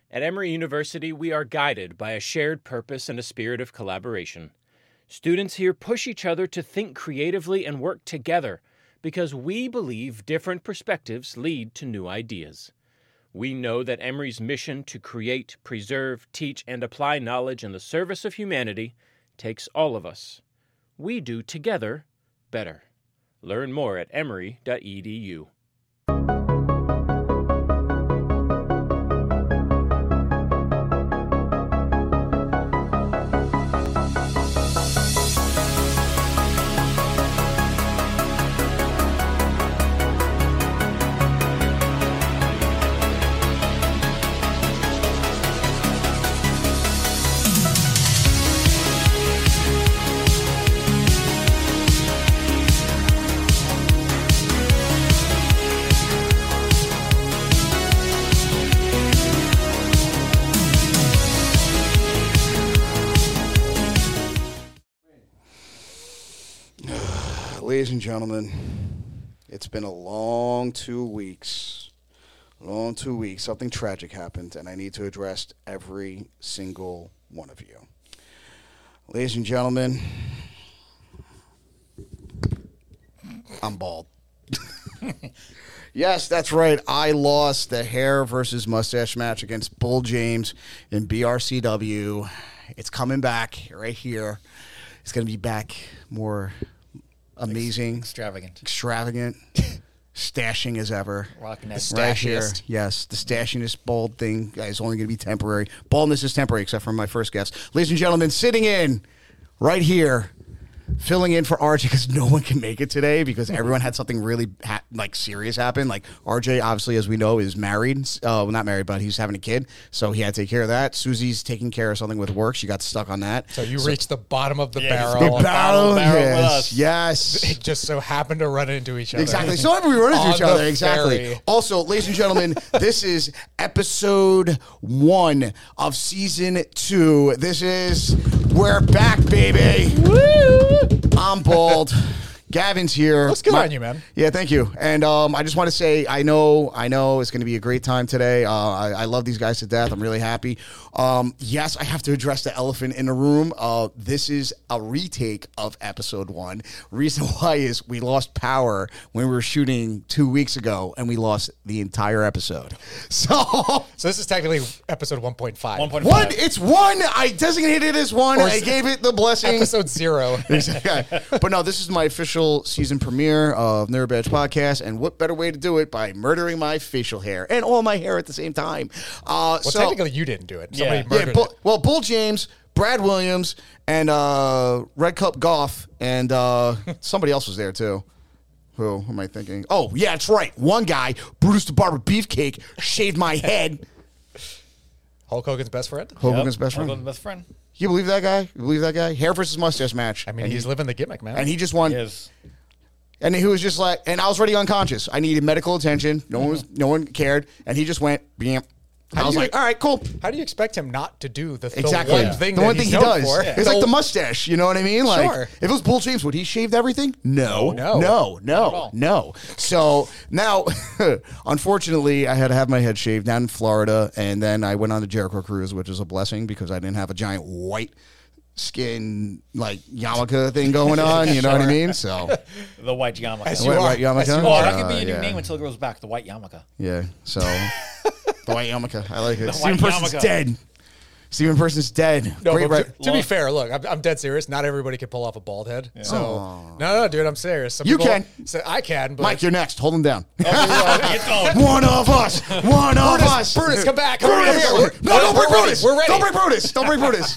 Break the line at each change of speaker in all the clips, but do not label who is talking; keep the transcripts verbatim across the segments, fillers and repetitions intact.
At Emory University, we are guided by a shared purpose and a spirit of collaboration. Students here push each other to think creatively and work together because we believe different perspectives lead to new ideas. We know that Emory's mission to create, preserve, teach, and apply knowledge in the service of humanity takes all of us. We do together better. Learn more at emory dot e d u.
Ladies and gentlemen, it's been a long two weeks. Long two weeks. Something tragic happened, and I need to address every single one of you. Ladies and gentlemen, I'm bald. Yes, that's right. I lost the hair versus mustache match against Bull James in B R C W. It's coming back right here. It's going to be back more amazing,
extravagant,
extravagant, stashing as ever.
Rocking that
right here.
stashiest.
Yes, the stashingest bald thing is only going to be temporary. Baldness is temporary, except for my first guest. Ladies and gentlemen, sitting in right here, filling in for R J because no one can make it today because everyone had something really ha- like serious happen. Like R J, obviously, as we know, is married. Uh, well, not married, but he's having a kid, so he had to take care of that. Susie's taking care of something with work. She got stuck on that.
So you so, reached the bottom of the
yeah,
barrel.
The barrel,
barrel
yes,
with us.
yes.
It just so happened to run into each other.
Exactly. So happen we run into
On
each other.
the
Exactly.
ferry.
Also, ladies and gentlemen, this is episode one of season two. This is We're Back, baby. Woo! I'm bald. Gavin's here.
Looks good
My-
on you, man.
Yeah, thank you. And um, I just want to say, I know, I know it's going to be a great time today. Uh, I, I love these guys to death. I'm really happy. Um, yes, I have to address the elephant in the room. Uh, this is a retake of episode one. Reason why is we lost power when we were shooting two weeks ago, and we lost the entire episode. So,
So this is technically episode one point five.
one point
one,
five.
it's one. I designated it as one.
Or
I
s-
gave it the blessing.
Episode zero.
Yeah. But no, this is my official season premiere of Nerd Badge Podcast, and what better way to do it by murdering my facial hair and all my hair at the same time? Uh,
Well,
so,
technically you didn't do it. Somebody
Yeah.
murdered
yeah, Bull,
it.
well, Bull James, Brad Williams, and uh, Red Cup Goff, and uh, somebody else was there too. Who am I thinking? Oh, yeah, that's right. One guy, Brutus the Barber Beefcake, shaved my head.
Hulk Hogan's best friend?
Hulk
Yep.
Hogan's best friend.
Hogan's best friend.
You believe that guy? You believe that guy? Hair versus mustache match.
I mean,
and
he's
he,
living the gimmick, man.
and he just won.
Yes.
And he was just like, and I was already unconscious. I needed medical attention. No one was, no one cared, and he just went, bam. I
do
was
you-
like, all right, cool.
How do you expect him not to do the, the
Exactly.
one thing
the
that
one thing
he's
he
known
does.
for?
It's like the mustache. You know what I mean? Like,
Sure.
if it was Bull James, would he shave everything? No.
No.
No. No.
all.
No. So now, unfortunately, I had to have my head shaved down in Florida, and then I went on the Jericho cruise, which is a blessing because I didn't have a giant white skin like yarmulke thing going on. You know what I mean? So
The white yarmulke.
As
White-
you are.
white yarmulke?
As you
Oh,
are.
that could be
Uh,
your new
yeah.
name until it grows back. The white yarmulke.
yeah. So the white yarmulke, I like it.
The
Steven
white
Person's
yarmulke.
dead. Steven Person's dead.
No,
Great
but
re-
to, to be
Long-
fair, look, I'm, I'm dead serious. Not everybody can pull off a bald head. So, no, no, dude, I'm serious. Some
You
people
can.
Say, I can, but
Mike, you're next. Hold him down.
Get going.
One of us. One of
Brutus,
us.
Brutus, come back. Come
Brutus.
over here.
No, don't bring
We're ready.
Brutus.
We're ready.
Don't bring Brutus. Don't bring Brutus.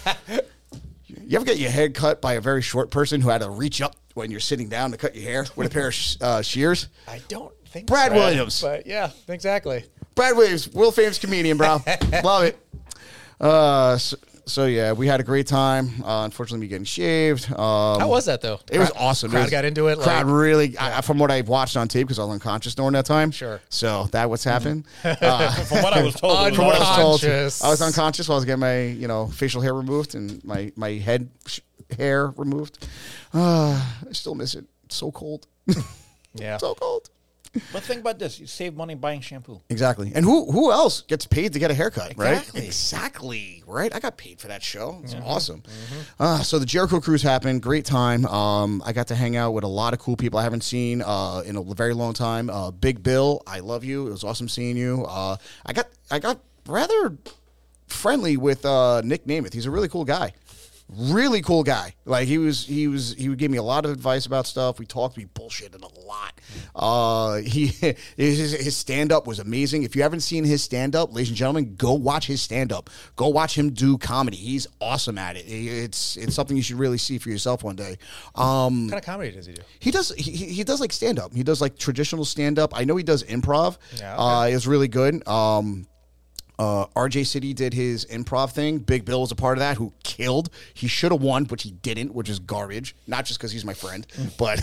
You ever get your head cut by a very short person who had to reach up when you're sitting down to cut your hair with a pair of sh- uh, shears?
I don't think
Brad
so.
Williams.
But yeah, exactly.
Brad Williams, world famous comedian, bro. Love it. Uh, so, so yeah, we had a great time. Uh, unfortunately, me getting shaved. Um,
How was that though?
It was
Crowd-
awesome.
Crowd
It was-
got into it.
Crowd
like,
really, I, from what I watched on tape, because I was unconscious during that time.
Sure.
So that what's happened. Uh,
From what I was told, it was
from what I was told,
Unconscious.
I was unconscious while I was getting my, you know, facial hair removed and my my head sh- hair removed. Uh, I still miss it. It's so cold.
yeah.
So cold.
But think about this: you save money buying shampoo.
Exactly. And who who else gets paid to get a haircut, right?
Exactly.
Exactly. Right? I got paid for that show. It's awesome. Uh, so the Jericho Cruise happened. Great time. Um, I got to hang out with a lot of cool people I haven't seen uh, in a very long time. Uh, Big Bill, I love you. It was awesome seeing you. Uh, I got I got rather friendly with uh, Nick Namath. He's a really cool guy. Really cool guy. Like he was, he was, he would give me a lot of advice about stuff. We talked, we bullshitted a lot. Uh, he, his, his stand up was amazing. If you haven't seen his stand up, ladies and gentlemen, go watch his stand up. Go watch him do comedy. He's awesome at it. It's, it's something you should really see for yourself one day. Um,
What kind of comedy does he do?
he does, he, he does like stand up. He does like traditional stand up. I know he does improv.
Yeah, okay.
Uh, it was really good. Um, Uh, R J City did his improv thing. Big Bill was a part of that, who killed. He should have won, but he didn't, which is garbage. Not just because he's my friend, but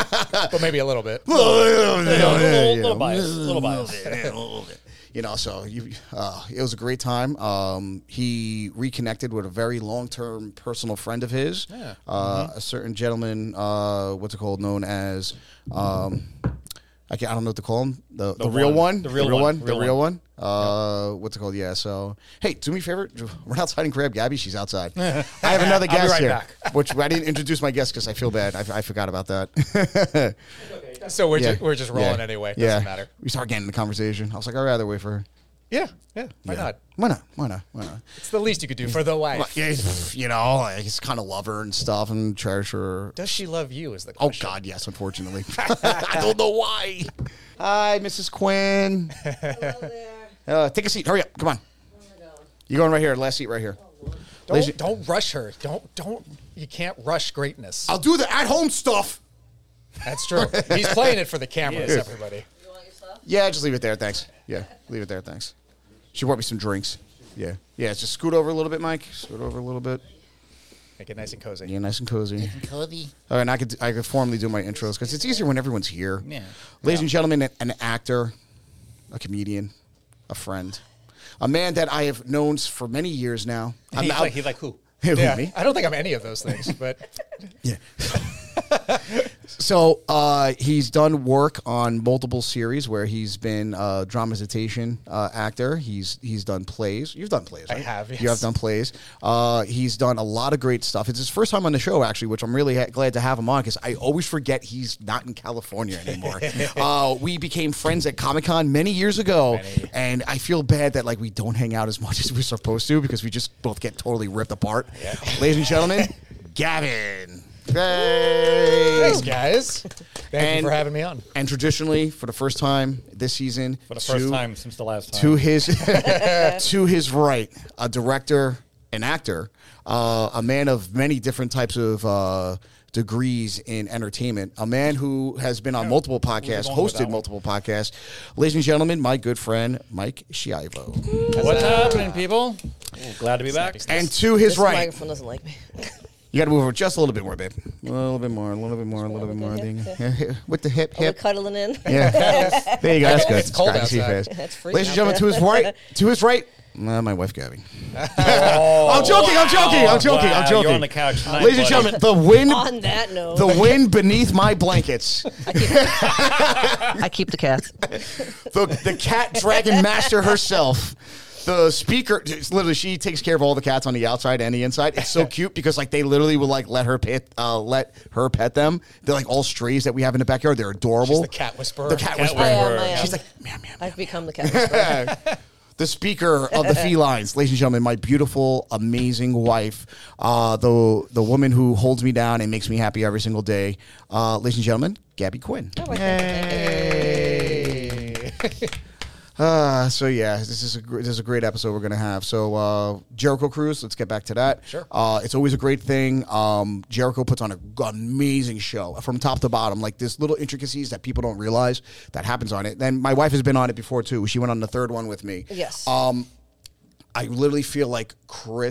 But maybe a little bit.
little, little, little bias, little bias.
You know, so you, uh, it was a great time. Um, he reconnected with a very long-term personal friend of his,
Yeah.
uh, a certain gentleman. Uh, what's it called? Known as. Um, I, can't, I don't know what to call him. The, the,
The
real
one.
one.
The real one.
The
Real
real one. Uh, What's it called? Yeah. So, hey, do me a favor. Run outside and grab Gabby. She's outside. I have another
I'll be
guest
right
here,
back.
which I didn't introduce my guest because I feel bad. I, I forgot about that.
So we're,
Yeah.
ju- we're just rolling
Yeah.
anyway.
Yeah.
Doesn't matter.
We start getting in the conversation. I was like, I'd rather wait for her.
Yeah. Yeah. Why
Yeah.
not?
Why not? Why not? Why not?
It's the least you could do for the
Well,
wife.
yeah, you know, I just kind of love her and stuff and cherish her.
Does she love you? Is the
Oh,
question.
God, yes, unfortunately. I don't know why. Hi, Missus Quinn.
Hello there.
Uh, take a seat. Hurry up. Come on.
Where am I going?
You're going right here. Last seat right here. Ladies-
Don't, don't rush her. Don't don't. You can't rush greatness.
I'll do the at-home stuff.
That's true. He's playing it for the cameras,
Yes.
everybody.
You want your stuff?
Yeah, just leave it there. Thanks. Yeah, leave it there. Thanks. She brought me some drinks. Yeah. Yeah, just scoot over a little bit, Mike. Scoot over a little bit.
Make it nice and cozy.
Yeah, nice and cozy.
Cozy.
All right, and I could I could formally do my intros because it's easier when everyone's here.
Yeah.
Ladies and gentlemen, an, an actor, a comedian, a friend, a man that I have known for many years now. I'm
He's
not-
like, he's like who?
Who,
Yeah,
me?
I don't think I'm any of those things, but
Yeah. So uh, he's done work on multiple series where he's been a dramatization uh, actor. He's he's done plays. You've done plays,
I
right?
have,
You
yes.
have done plays. Uh, he's done a lot of great stuff. It's his first time on the show, actually, which I'm really ha- glad to have him on because I always forget he's not in California anymore. uh, we became friends at Comic-Con many years ago,
Many.
and I feel bad that like we don't hang out as much as we're supposed to because we just both get totally ripped apart. Ladies and gentlemen, Gavin. Hey.
thanks, guys. Thank
And-
you for having me on.
And traditionally, for the first time this season,
For the first
to,
time since the last time.
to his to his right, a director, an actor, uh, a man of many different types of uh, degrees in entertainment, a man who has been on multiple podcasts,
going with that
hosted
one.
multiple podcasts. Ladies and gentlemen, my good friend Mike Schiavo.
What's happening, people? Glad to be back.
And to his
This
right,
microphone doesn't like me.
you got to move over just a little bit more, babe. A little bit more, a little bit more, a little bit more. With the hip,
Are we
hip.
cuddling in?
Yeah. There you go. That's good.
It's cold
I can see your
outside.
face.
It's freezing
Ladies and
out
gentlemen, to
there.
his right, to his right, uh, my wife Gabby. I'm joking. I'm joking. I'm joking.
Wow,
I'm joking.
You're on the couch tonight,
Ladies and
buddy.
gentlemen, the wind,
On that note,
the wind beneath my blankets.
I keep the cat.
The the cat dragon master herself. The speaker, it's literally, she takes care of all the cats on the outside and the inside. It's so cute because like they literally will like let her pet, uh, let her pet them. They're like all strays that we have in the backyard. They're adorable.
She's the cat whisperer.
The cat
Cat
whisperer.
I am, I am.
She's like, meow, meow, meow.
I've become the cat whisperer.
The speaker of the felines, ladies and gentlemen, my beautiful, amazing wife, uh, the the woman who holds me down and makes me happy every single day, uh, ladies and gentlemen, Gabby Quinn.
Oh, I think-
Uh, so yeah, this is a gr- this is a great episode we're gonna have. So uh, Jericho Cruise, let's get back to that.
Sure.
Uh, it's always a great thing. Um, Jericho puts on an amazing show from top to bottom. Like there's little intricacies that people don't realize that happens on it. Then my wife has been on it before too. She went on the third one with me.
Yes.
Um, I literally feel like Chris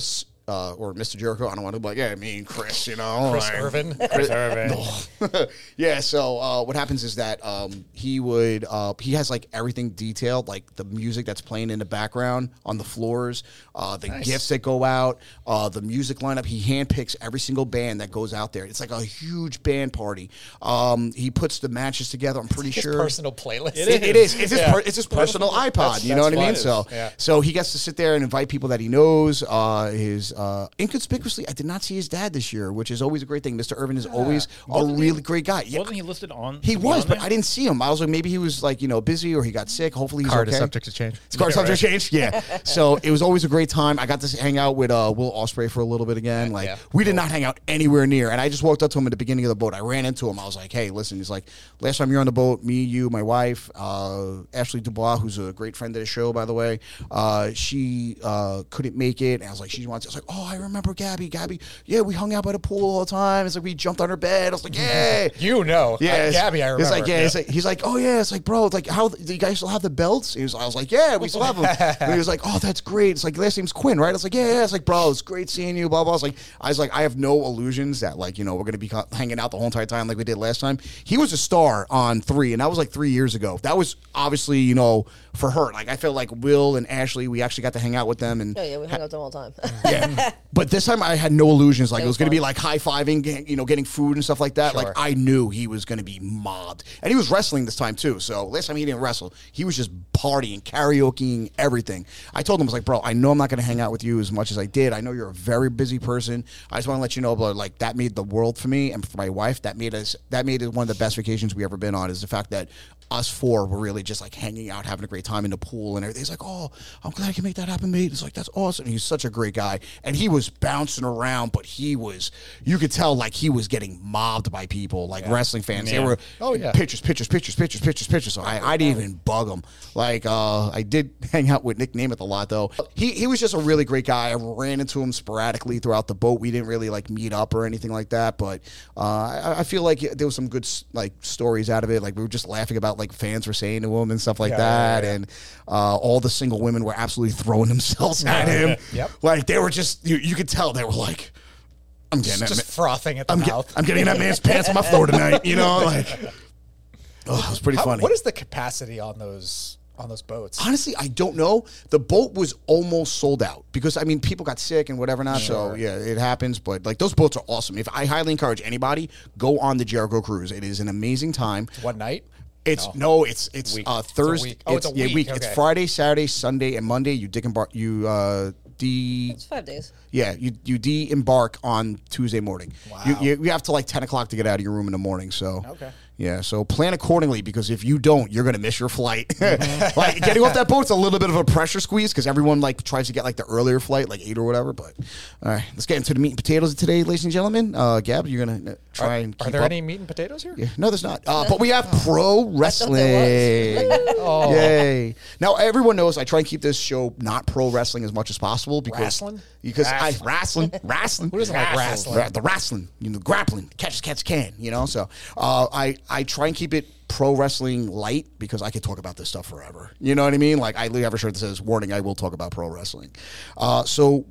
uh, or Mister Jericho. I don't want to be like, yeah, me and Chris, you know.
Chris
like,
Irvin.
Chris Irvin.
yeah, so uh, what happens is that um, he would uh, he has like everything detailed, like the music that's playing in the background on the floors, uh, the
Nice.
gifts that go out, uh, the music lineup. He handpicks every single band that goes out there. It's like a huge band party. Um, he puts the matches together. I'm pretty
His
sure
personal playlist.
It, it is. It's his,
Yeah.
per, it's his personal iPod.
That's-
you know what
that's
I mean?
fun.
So,
Yeah.
so he gets to sit there and invite people that he knows. Uh, his uh, inconspicuously, I did not see his dad this year, which is always a great thing. Mister Irvin is always a
Wasn't he-
really great guy. Yeah,
Wasn't he listed on?
he
to be
was,
on
but
there?
I didn't see him. I was like, maybe he was like, you know, busy or he got sick. Hopefully he's
Card
okay.
is subject to change.
His card
Yeah,
subject
right.
changed. Yeah. So it was always a great time. I got to hang out with uh, Will Ospreay for a little bit again. Like
yeah.
we did not hang out anywhere near. And I just walked up to him at the beginning of the boat. I ran into him. I was like, hey, listen. He's like, last time you're on the boat, me, you, my wife, uh, Ashley Dubois, who's a great friend of the show, by the way. Uh, she uh, couldn't make it. And I was like, she wants. I was like, oh, I remember Gabby. Gabby. Yeah, we hung out by the pool all the time. It's like we jumped on her bed. I was like, yeah.
You know.
Yeah,
Uh,
it's-
Gabby, I remember.
It's like, yeah, It's like, he's like, oh yeah, it's like, bro, it's like, how do you guys still have the belts? He was, I was like, yeah, we still have them. And he was like, oh, that's great. It's like, last name's Quinn, right? I was like, yeah, yeah. It's like, bro, it's great seeing you. Blah blah. I was like, I was like, I have no illusions that like, you know, we're gonna be co- hanging out the whole entire time like we did last time. He was a star on three, and that was like three years ago. That was obviously, you know, for her. Like, I felt like Will and Ashley, we actually got to hang out with them, and
Oh yeah, we hung out them all the time.
yeah. But this time I had no illusions. Like it
It
was
was
going to be
fun.
like high fiving, you know, getting food and stuff like that.
Sure.
Like I knew he was going to be mobbed, and he was wrestling this time too. So last time he didn't wrestle, he was just partying, karaokeing, everything. I told him I was like, bro, I know I'm not going to hang out with you as much as I did. I know you're a very busy person. I just want to let you know, but like that made the world for me and for my wife. That made us. That made it one of the best vacations we ever been on. Is the fact that us four were really just like hanging out, having a great time in the pool and everything. He's like, oh, I'm glad I can make that happen, mate. It's like, that's awesome. He's such a great guy. And he was bouncing around, but he was, you could tell like he was getting mobbed by people, like wrestling fans. They
Yeah.
were
Oh, yeah.
pictures, pictures, pictures, pictures, pictures, pictures. So I, I didn't even bug him. Like, uh, I did hang out with Nick Nemeth a lot, though. He, he was just a really great guy. I ran into him sporadically throughout the boat. We didn't really like meet up or anything like that, but uh, I, I feel like there was some good like stories out of it. Like we were just laughing about like fans were saying to him and stuff like
Yeah,
that,
yeah, yeah.
and uh, all the single women were absolutely throwing themselves at him.
Yep.
Like they were just, you, you could tell they were like, I'm getting that.
Just
ma-
frothing at the
I'm, get-
mouth.
I'm getting that man's pants on my floor tonight. You know, like, oh, it was pretty
How-
funny.
What is the capacity on those on those boats?
Honestly, I don't know. The boat was almost sold out because I mean people got sick and whatever not. So yeah, it happens. But like those boats are awesome. If I highly encourage anybody, go on the Jericho cruise. It is an amazing time.
One night?
It's no, it's it's
Week.
uh,
It's a
Thursday.
week. Oh, it's a
yeah,
week.
It's
Okay.
Friday, Saturday, Sunday, and Monday. You dick embark. You uh, de
It's five days.
yeah. You you de embark on Tuesday morning.
Wow.
You, you you have to like ten o'clock to get out of your room in the morning. So
Okay.
yeah, so plan accordingly because if you don't, you're gonna miss your flight.
Mm-hmm.
Like getting off that boat's a little bit of a pressure squeeze because everyone like tries to get like the earlier flight, like eight or whatever. But all right, let's get into the meat and potatoes of today, ladies and gentlemen. Uh, Gab, you're gonna uh, try and keep
Are there
up.
any meat and potatoes here?
Yeah, no, there's not. Uh, but we have pro wrestling.
Oh.
Yay! Now everyone knows I try and keep this show not pro wrestling as much as possible because
Wrestling?
because I wrestling wrestling.
Who doesn't like wrestling?
Ra- The wrestling, you know, grappling, catch as cats can, you know. So uh, I I try and keep it pro wrestling light because I could talk about this stuff forever. You know what I mean? Like I literally have a shirt that says "Warning: I will talk about pro wrestling." Uh, so.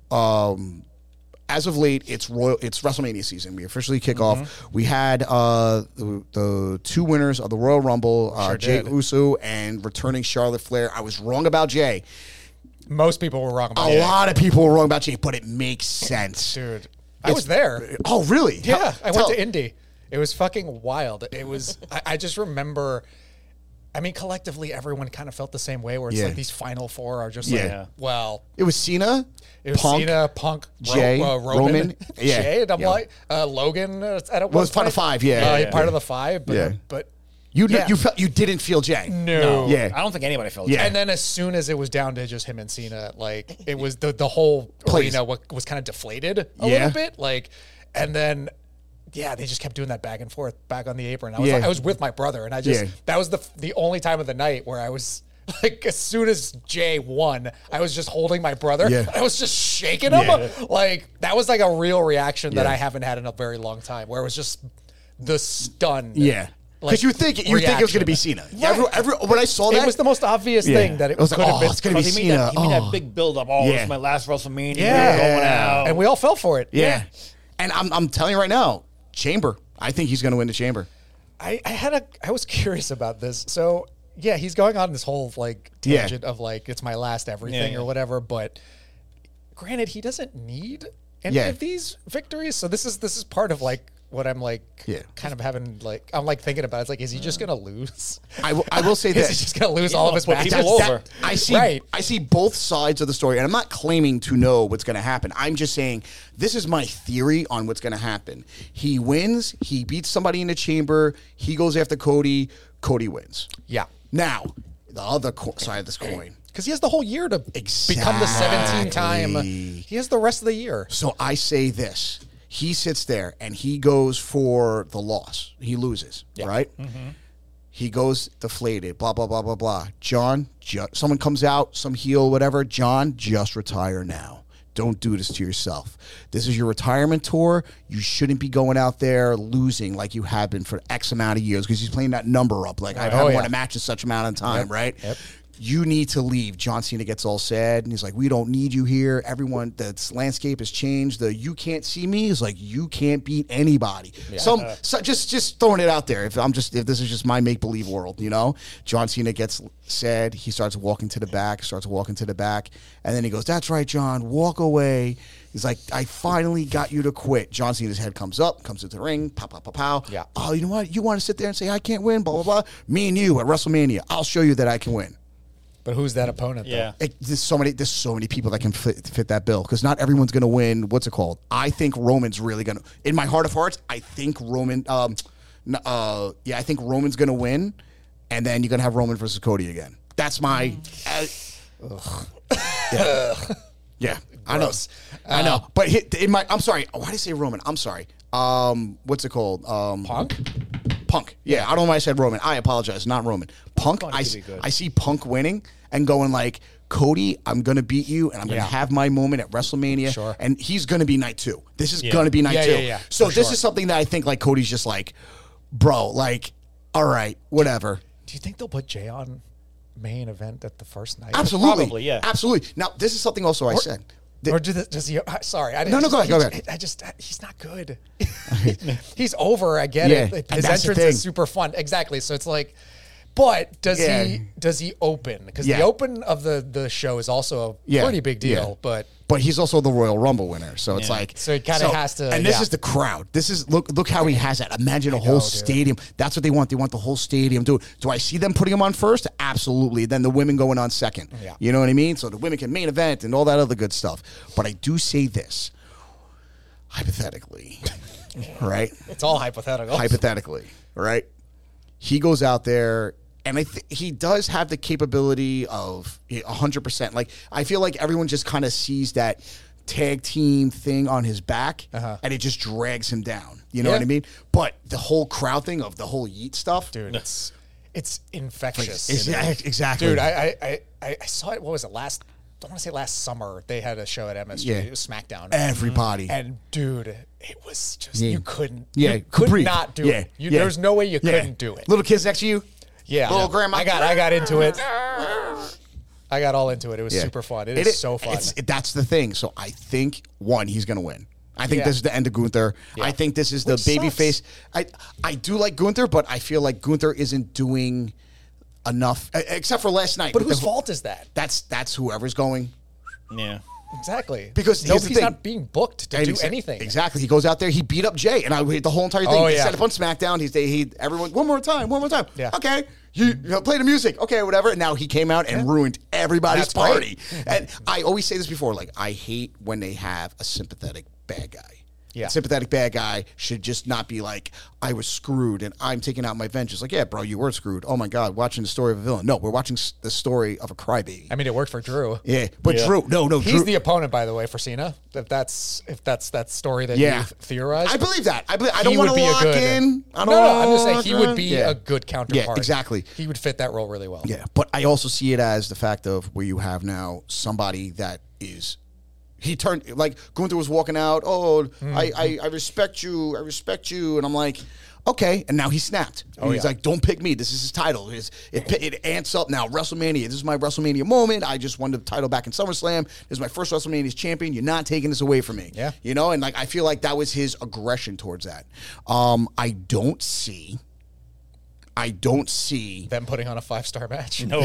Um, As of late, it's Royal. It's WrestleMania season. We officially kick
Mm-hmm.
off. We had uh, the, the two winners of the Royal Rumble, uh,
Sure
Jey
did.
Uso and returning Charlotte Flair. I was wrong about Jay.
Most people were wrong about
A
it.
lot of people were wrong about Jay, but it makes sense.
Dude, I was there.
Oh, really?
Yeah,
Tell-
I went
tell-
to Indy. It was fucking wild. It was. I, I just remember. I mean, collectively, everyone kind of felt the same way. Where it's
Yeah.
like these final four are just
Yeah.
like, well,
It was Cena,
it was
Punk.
Cena, Punk, Ro-
Jay,
uh, Roman,
Roman. Yeah.
Jay, and I'm
Yeah.
like uh, Logan. Uh, at a
Well, it's part of five, yeah,
uh,
yeah,
part
yeah.
of the five. But
Yeah.
but
You kn-
Yeah.
you felt you didn't feel Jay.
no,
Yeah.
I don't think anybody felt
Yeah.
that.
And then as soon as it was down to just him and Cena, like it was the the whole
Please.
arena was, was kind of deflated a
Yeah.
little bit. Like, and then yeah, they just kept doing that back and forth, back on the apron. I was
Yeah.
like, I was with my brother, and I just
Yeah.
that was the the only time of the night where I was. Like as soon as Jay won, I was just holding my brother.
Yeah.
I was just shaking him.
Yeah.
Like that was like a real reaction that
Yeah.
I haven't had in a very long time. Where it was just the stun.
Yeah. Because you think you think it was going to be
reaction.
Cena. Every, every, when I saw that,
It was the most obvious
Yeah.
thing that it
I was
could
like,
have
oh,
been.
it's gonna be
Because he made, that,
Cena.
he made
Oh.
that big build up. Oh,
Yeah.
this is my last WrestleMania.
Yeah.
We're going out.
And we all fell for it.
yeah. And I'm I'm telling you right now, Chamber. I think he's going to win the Chamber.
I, I had a I was curious about this. So yeah, he's going on this whole like
Yeah.
tangent of like it's my last everything
Yeah,
or
yeah.
whatever. But granted, he doesn't need any
Yeah.
of these victories. So this is this is part of like what I'm like
Yeah.
kind of having like I'm like thinking about. It's like, is he just gonna lose?
I will, I will say
Is
this.
he just gonna lose
He's
all of
gonna
his
put
matches?
people
That-
over.
I see.
Right.
I see both sides of the story, and I'm not claiming to know what's going to happen. I'm just saying this is my theory on what's going to happen. He wins. He beats somebody in the Chamber. He goes after Cody. Cody wins.
Yeah.
Now, the other co- side of this coin.
Because he has the whole year to become the seventeen time.
Exactly.
He has the rest of the year.
So I say this. He sits there and he goes for the loss. He loses, right? He goes deflated, blah, blah, blah, blah, blah. John, ju- someone comes out, some heel, whatever. John, just retire now. Don't do this to yourself. This is your retirement tour. You shouldn't be going out there losing like you have been for X amount of years because he's playing that number up. Like, I
Oh,
haven't won
yeah.
a match in such amount of time,
Yep.
right?
Yep.
You need to leave. John Cena gets all sad and he's like, we don't need you here. Everyone, the landscape has changed. The you can't see me is like, you can't beat anybody. Some, so just, just throwing it out there. If I'm just, if this is just my make believe world, you know, John Cena gets sad. He starts walking to the back, starts walking to the back. And then he goes, that's right, John, walk away. He's like, I finally got you to quit. John Cena's head comes up, comes into the ring, pow, pow, pow, pow.
Yeah.
Oh, you know what? You want to sit there and say, I can't win, blah, blah, blah. Me and you at WrestleMania, I'll show you that I can win.
But who's that opponent?
Yeah.
It, there's so many. There's so many people that can fit, fit that bill because not everyone's going to win. What's it called? I think Roman's really going to. In my heart of hearts, I think Roman. Um, n- uh, yeah, I think Roman's going to win, and then you're going to have Roman versus Cody again. That's my. Uh, yeah, yeah. I know.
Gross.
I know. But hit, in my, I'm sorry. Why did I say Roman? I'm sorry. Um, what's it called? Um,
Punk?
Punk. Yeah, I don't know why I said Roman. I apologize. Not Roman. Punk. I,
could be good.
I see Punk winning and going like, Cody, I'm gonna beat you, and I'm gonna
Yeah.
have my moment at WrestleMania.
Sure.
And he's gonna be night two. This is
Yeah.
gonna be night
Yeah,
two.
yeah, yeah,
So
for
this
sure.
is something that I think like Cody's just like, bro, like, all right, whatever.
Do you think they'll put Jay on main event at the first night?
Absolutely.
Probably, yeah.
Absolutely. Now, this is something also I said. The-
Or do the, does he? uh, Sorry, I
No, no,
just,
go ahead, go
he-
ahead.
I just he's not good. He's over. I get
Yeah,
it.
and
His
that's the
entrance
thing.
is super fun. Exactly. So it's like, but does
Yeah.
he? Does he open? Because
Yeah.
the open of the the show is also a
Yeah,
pretty big deal.
yeah.
But
But he's also the Royal Rumble winner, so it's
Yeah.
like
So he kinda has to-
And this
yeah.
is the crowd. This is look look how he has that. Imagine a whole
know, dude.
stadium. That's what they want. They want the whole stadium. Do do I see them putting him on first? Absolutely. Then the women going on second.
Yeah.
You know what I mean? So the women can main event and all that other good stuff. But I do say this, hypothetically, right?
it's all hypothetical.
Hypothetically, right? He goes out there, and I th- he does have the capability of one hundred percent. Like, I feel like everyone just kind of sees that tag team thing on his back,
Uh-huh.
and it just drags him down. You know
Yeah.
what I mean? But the whole crowd thing of the whole yeet stuff,
Dude, it's it's infectious.
Exact- exactly.
Dude, I, I I I saw it. What was it last? I want to say last summer. They had a show at M S G.
Yeah.
It was SmackDown.
everybody.
And dude, it was just
Yeah.
you couldn't.
Yeah,
you could
breathe.
not do
Yeah,
it. You,
yeah.
There's no way you
Yeah.
couldn't do it.
Little kids next to you.
Yeah,
little grandma.
I got I got into it. I got all into it. It was
Yeah.
super fun. It is so fun.
It's, it- that's the thing. So I think one, he's going to win. I think
Yeah.
this is the end of Gunther.
Yeah.
I think this is the
Which
baby
sucks.
face. I I do like Gunther, but I feel like Gunther isn't doing enough, e- except for last night.
but
with
whose
the-
fault is that?
That's that's whoever's going.
Yeah.
Exactly.
Because
no,
here's the
he's
thing.
not being booked to
And
do
exa-
anything.
Exactly. He goes out there. He beat up Jay, and I the whole entire thing.
Oh,
he
yeah.
set up on SmackDown. He's he everyone one more time, one more time.
Yeah.
Okay. You, you know, play the music. Okay, whatever. And now he came out and ruined everybody's
That's
party.
great.
And I always say this before, like I hate when they have a sympathetic bad guy.
Yeah.
A sympathetic bad guy should just not be like, I was screwed and I'm taking out my vengeance. Like, yeah, bro, you were screwed. Oh my God, watching the story of a villain. No, we're watching s- the story of a crybaby.
I mean, it worked for Drew.
Yeah, but
Yeah.
Drew, no, no,
He's
Drew.
the opponent, by the way, for Cena. If that's if that's that story that
Yeah.
you theorized,
I believe that. I believe. I
he
don't want
would
to
be a
lock
good-
in. I don't
no, no, I'm just saying
lock
he would
in.
be
Yeah.
a good counterpart.
Yeah, exactly.
He would fit that role really well.
Yeah, but I also see it as the fact of where you have now somebody that is. He turned like Gunther was walking out. Oh, I, I I respect you. I respect you, and I'm like, okay, and now he snapped.
Oh,
he's
yeah.
like, don't pick me. This is his title. It's, it, it amps up now. WrestleMania. This is my WrestleMania moment. I just won the title back in SummerSlam. This is my first WrestleMania as champion. You're not taking this away from me.
Yeah.
You know, and like I feel like that was his aggression towards that. Um, I don't see. I don't see.
Them putting on a five star match.
No.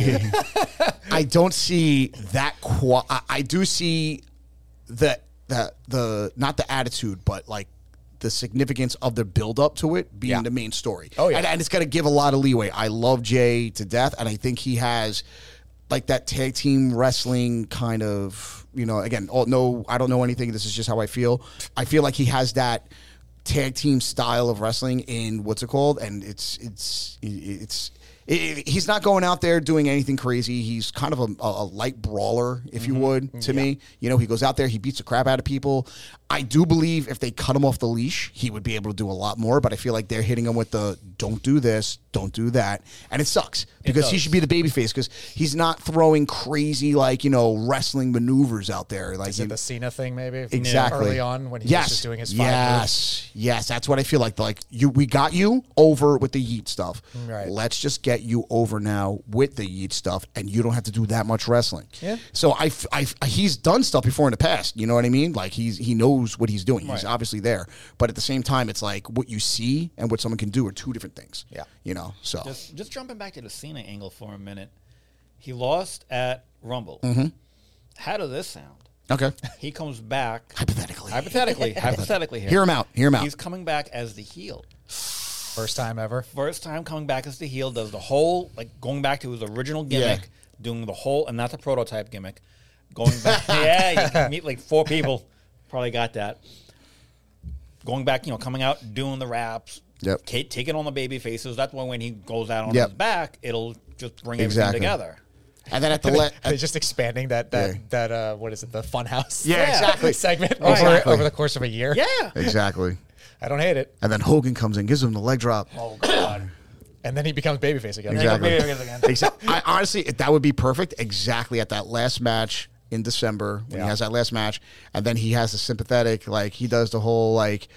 I don't see that. Qua- I, I do see the the the not the attitude, but like the significance of the build up to it being
Yeah.
the main story.
Oh, yeah.
and, and it's got to give a lot of leeway. I love Jay to death, and I think he has like that tag team wrestling kind of. You know, again, oh, no, I don't know anything. This is just how I feel. I feel like he has that tag team style of wrestling in what's it called, and it's it's it's. It, he's not going out there doing anything crazy. He's kind of a, a light brawler, if you would, to me. You know, he goes out there, he beats the crap out of people. I do believe if they cut him off the leash, he would be able to do a lot more, but I feel like they're hitting him with the don't do this, don't do that. And it sucks because he
does.
should be the babyface because he's not throwing crazy, like, you know, wrestling maneuvers out there. Like
Is
you-
it the Cena thing maybe?
Exactly.
Early on when he
yes.
was just doing his five moves?
Yes. Yes. That's what I feel like. Like you, we got you over with the yeet stuff.
Right.
Let's just get you over now with the yeet stuff, and you don't have to do that much wrestling.
Yeah.
So I, f- I f- he's done stuff before in the past. You know what I mean? Like he's he knows what he's doing. He's obviously there, but at the same time, it's like what you see and what someone can do are two different things.
Yeah.
You know. So
Just, just jumping back to the Cena angle for a minute. He lost at Rumble.
Mm-hmm.
How does this sound?
okay.
He comes back.
Hypothetically.
Hypothetically. hypothetically here.
Hear him out. Hear him out.
He's coming back as the heel.
First time ever.
First time coming back as the heel, does the whole, like, going back to his original gimmick,
Yeah.
doing the whole, and not the prototype gimmick, going back. Yeah, you can meet like four people. Probably got that. Going back, you know, coming out, doing the raps,
Yep.
ta- taking on the baby faces. That's why when he goes out on
Yep.
his back, it'll just bring
Exactly.
everything together.
And then at the le-
They're just expanding that that
Yeah.
that uh what is it, the Funhouse?
Yeah, exactly.
segment
Right.
over
Exactly.
over the course of a year.
Yeah.
exactly.
I don't hate it.
And then Hogan comes in, gives him the leg drop.
Oh, God.
And then he becomes babyface again.
Exactly.
Maybe again.
Exactly. I, honestly, that would be perfect. Exactly at that last match in December when
Yeah.
he has that last match, and then he has the sympathetic, like he does the whole like,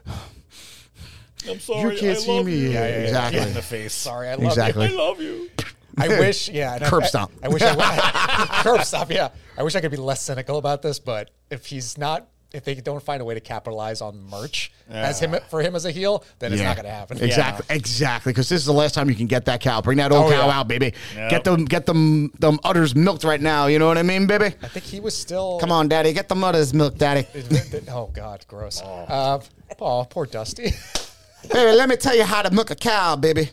I'm sorry.
you can't
I
see
love
me.
You.
Yeah, yeah,
Exactly.
exactly.
In the face.
Sorry, I love
Exactly.
you.
I love you.
I wish, yeah. and I-
Curb
I-
stomp.
I, wish I would. Curb stomp, yeah. I wish I could be less cynical about this, but if he's not, if they don't find a way to capitalize on merch as him for him as a heel, then it's
Yeah.
not going to happen.
Exactly, exactly. Because this is the last time you can get that cow. Bring that old
Oh,
cow
yeah.
out, baby.
Yep.
Get them, get them, them udders milked right now. You know what I mean, baby?
I think he was still.
Come on, daddy, get the udders milked, daddy.
Oh God, gross. Uh, oh, poor Dusty.
Baby, let me tell you how to milk a cow, baby.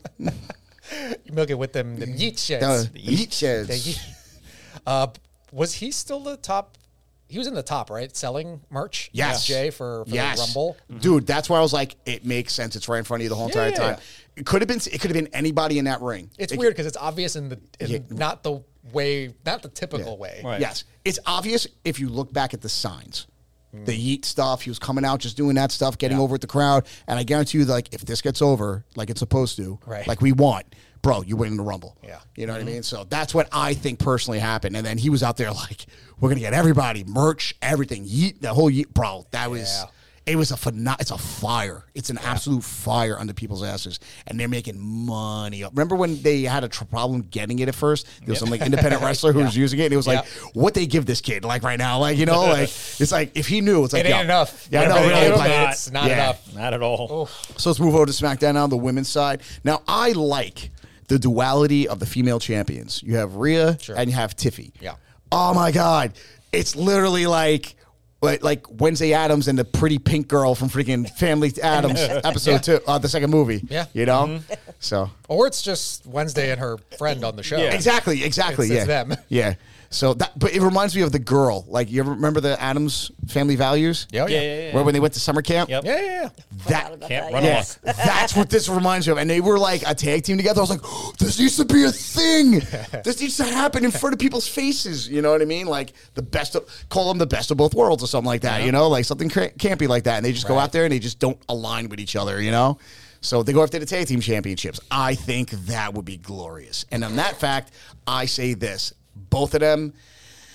You milk it with them, them yeet sheds.
The yeet sheds.
The yeet- Uh, was he still the top? He was in the top, right? Selling merch.
Yes.
Jay for, for
Yes.
the Rumble.
Dude, that's why I was like, it makes sense. It's right in front of you the whole entire
Yeah.
time. It could have been. It could have been anybody in that ring.
It's
It-
weird because it's obvious in the in
Yeah.
not the way, not the typical
Yeah.
way.
Right.
Yes, it's obvious if you look back at the signs. The yeet stuff, he was coming out just doing that stuff, getting
Yeah.
over with the crowd. And I guarantee you, like, if this gets over like it's supposed to,
Right.
like we want, bro, you win the Rumble.
Yeah.
You know what I mean? So that's what I think personally happened. And then he was out there like, we're going to get everybody, merch, everything, yeet, the whole yeet. Bro, that was...
Yeah.
It was a pheno- it's a fire. It's an absolute fire under people's asses, and they're making money. Remember when they had a tr- problem getting it at first? There was some like independent wrestler who was using it, and it was like,
Yeah.
"What they give this kid like right now?" Like you know, like it's like if he knew, it's like
It ain't
yo.
enough.
Yeah, I know.
Whatever
Really,
they give
like,
him, it's not
yeah.
enough.
Not at all.
So let's move over to SmackDown now, the women's side. Now I like the duality of the female champions. You have Rhea
Sure.
and you have Tiffy.
Yeah.
Oh my God, it's literally like. Like, like Wednesday Addams and the pretty pink girl from freaking Family Addams episode
Yeah.
two, uh, the second movie.
Yeah.
You know? So.
Or it's just Wednesday and her friend on the show.
Yeah.
Exactly, exactly.
It's-
yeah.
it's them.
Yeah. So that, but it reminds me of the girl. Like, you ever remember the Addams Family Values?
Yeah,
Yeah,
yeah,
yeah, yeah.
Where when they went to summer camp?
Yep.
yeah, yeah, yeah.
That,
Can't
that,
run
yeah.
yes,
amok.
that's what this reminds me of. And they were like a tag team together. I was like, oh, this needs to be a thing. This needs to happen in front of people's faces. You know what I mean? Like the best of, call them the best of both worlds or something like that. You know, like something cra- campy like that. And they just go
Right.
out there and they just don't align with each other. You know. So they go after the tag team championships. I think that would be glorious. And on that fact, I say this: both of them.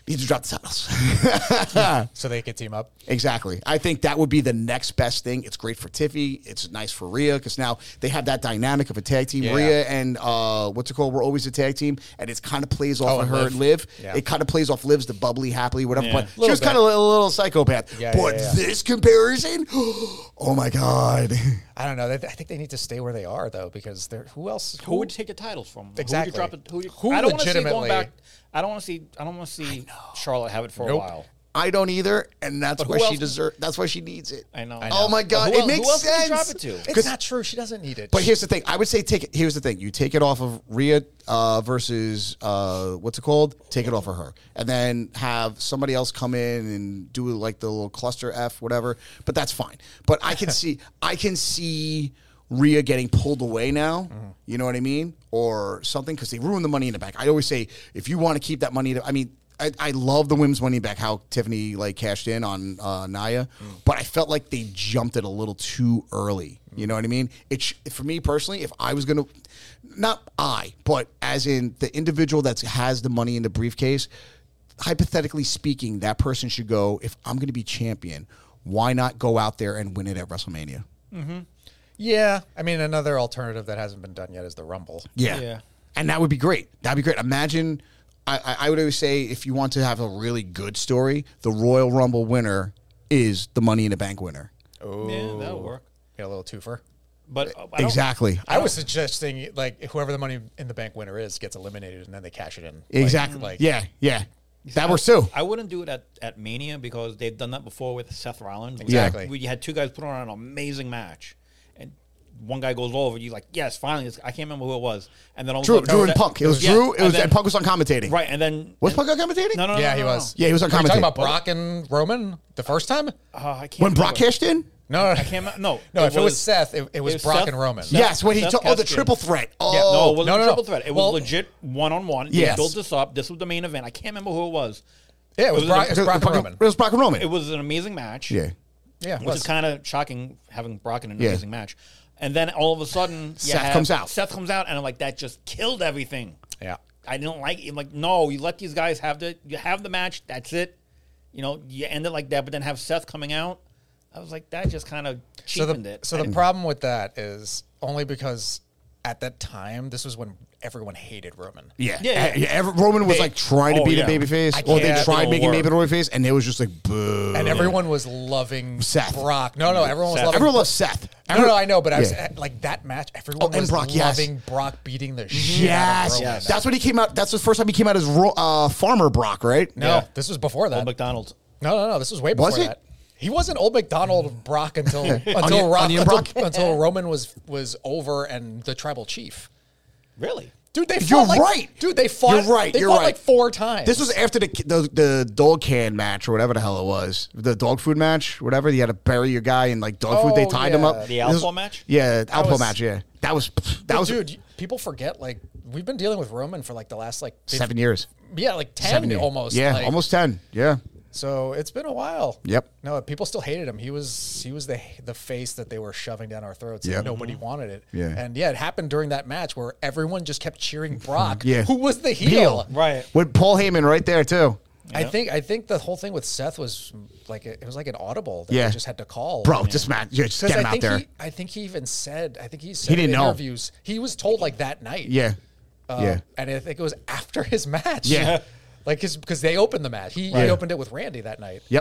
Need to drop the titles.
So they could team up.
Exactly. I think that would be the next best thing. It's great for Tiffy. It's nice for Rhea because now they have that dynamic of a tag team.
Yeah.
Rhea and uh, what's it called? We're always a tag team, and it kind of plays off
Oh,
of
and
her
Liv.
and Liv.
Yeah.
It kind of plays off Liv's the bubbly, happily, whatever.
Yeah.
But she
Little
was kind
bit.
of a little psychopath.
Yeah,
but
yeah, yeah.
this comparison, oh my god.
I don't know. They, I think they need to stay where they are though, because they're who else?
Who would you take the titles from?
Exactly.
Who would you drop it? Who, would you,
Who
I don't want to see going
legitimately-
back. I don't want to see. I don't want to see Charlotte have it for
Nope.
a while.
I don't either, and that's
But
why
who
she
else-
deserves. That's why she needs it.
I know.
I
Oh
know.
my god,
But who
it
el-
makes
who else would you
sense.
drop it to?
It's not true. She doesn't need it.
But here's the thing. I would say take it. Here's the thing. You take it off of Rhea uh, versus uh, what's it called? Take it off of her, and then have somebody else come in and do like the little cluster F, whatever. But that's fine. But I can see. I can see Rhea getting pulled away now.
Mm-hmm.
You know what I mean? Or something because they ruined the Money in the Bank. I always say if you want to keep that money, to, I mean. I, I love the women's Money Back, how Tiffany like cashed in on uh, Nia,
Mm.
but I felt like they jumped it a little too early. You know what I mean? It sh- for me personally, if I was gonna, not I, but as in the individual that has the money in the briefcase, hypothetically speaking, that person should go. If I'm gonna be champion, why not go out there and win it at WrestleMania?
yeah, I mean, another alternative that hasn't been done yet is the Rumble.
Yeah.
Yeah.
And that would be great. That'd be great. Imagine, I, I, I would always say, if you want to have a really good story, the Royal Rumble winner is the Money in the Bank winner.
Oh,
Yeah, that'll work.
Get a little twofer.
But uh, I don't-
Exactly.
I was suggesting like whoever the Money in the Bank winner is gets eliminated, and then they cash it in. Like-
Exactly.
Like,
yeah, yeah. That works too.
I wouldn't do it at, at Mania because they've done that before with Seth Rollins.
Exactly.
Where you had two guys put on an amazing match, and one guy goes over. You're like, yes, finally. It's, I can't remember who it was. And then all of a
Drew,
sudden-
Drew and Punk. It was
Yeah,
Drew. It
and
was
then-
and Punk was on commentating.
right. And then
Was Punk on commentating?
No, no, no.
Yeah,
no,
he
no,
was.
Yeah, he was on
Are you talking
commentating.
about Brock and Roman the first time?
no. Uh, I can't
When Brock
remember.
cashed in?
No, no,
I can't. remember- No,
no. If it was Seth, it, it was
was
Brock
Seth-
and Roman.
Seth-
Yes, when he
Seth
took oh the
Keskin.
triple threat. Oh,
Yeah.
No, it wasn't
No, no,
a
no.
triple threat. It
Well-
was legit one on one.
Yes.
They built this up. This was the main event. I can't remember who it was.
Yeah, it was,
It was
Brock,
a-
it was Brock and
Brock-
Roman.
It was Brock and Roman.
It was an amazing match.
yeah.
Yeah, it
Which
was.
is kind of shocking having Brock in an
Yeah.
amazing match. And then all of a sudden, you
Seth
have-
comes out.
Seth comes out, and I'm like, that just killed everything.
yeah.
I didn't like it. I'm like, no, you let these guys have the you have the match. That's it. You know, you end it like that, but then have Seth coming out. I was like, that just kind of
So
cheapened
the
it.
so the problem with that is only because at that time this was when everyone hated Roman.
Yeah.
Yeah, yeah.
Uh, yeah, every- Roman was
They-
like trying to
oh,
be
yeah.
the babyface,
I
or they
can't-
tried
It'll
making
work.
him a babyface, and it was just like boo.
And everyone was loving
Seth.
Brock. No, no, everyone was
Seth.
loving
Everyone loves Seth.
No, no, no, I know, but I was
Yeah.
like that match. Everyone
Oh, and
was
Brock, yes.
loving Brock beating the shit out
Yes.
of Roman.
That's when he came out. That's the first time he came out as Ro- uh, Farmer Brock, right?
No,
Yeah.
this was before that.
Old McDonald's.
No, no, no. This was way before
Was it?
that. He wasn't old McDonald Brock until until,
Onion-
Rock,
Onion
until,
Brock?
until Roman was was over and the tribal chief.
Really?
Dude, they
You're
fought like,
right.
Dude, they fought.
You're right,
They
you're
fought
right.
like four times.
This was after the, the the dog can match or whatever the hell it was. The dog food match, whatever. You had to bury your guy in like dog food. They
Oh,
tied him
yeah.
up.
The
This was-
Alpo match?
Yeah, Alpo
was-
match. Yeah, that was that
But
was
dude. People forget like we've been dealing with Roman for like the last like fifty,
seven years.
Yeah, like ten
Seven years.
almost.
Yeah,
like-
almost ten. Yeah.
So it's been a while.
Yep.
No, people still hated him. He was he was the the face that they were shoving down our throats.
Yep.
And nobody wanted it.
Yeah.
And yeah, it happened during that match where everyone just kept cheering Brock,
Yeah.
who was the heel.
Heel.
Right.
With Paul Heyman right there too.
I
Yeah.
think I think the whole thing with Seth was like it was like an audible that
Yeah.
they just had to call.
Bro, just match. Yeah, just
'Cause
get him
I
out
think
there.
He, I think he even said. I think he said
He didn't
in
know.
interviews. He was told like that night.
Yeah.
Uh,
yeah.
And I think it was after his match.
Yeah.
Like his because they opened the match. He, he
Right.
opened it with Randy that night.
Yep.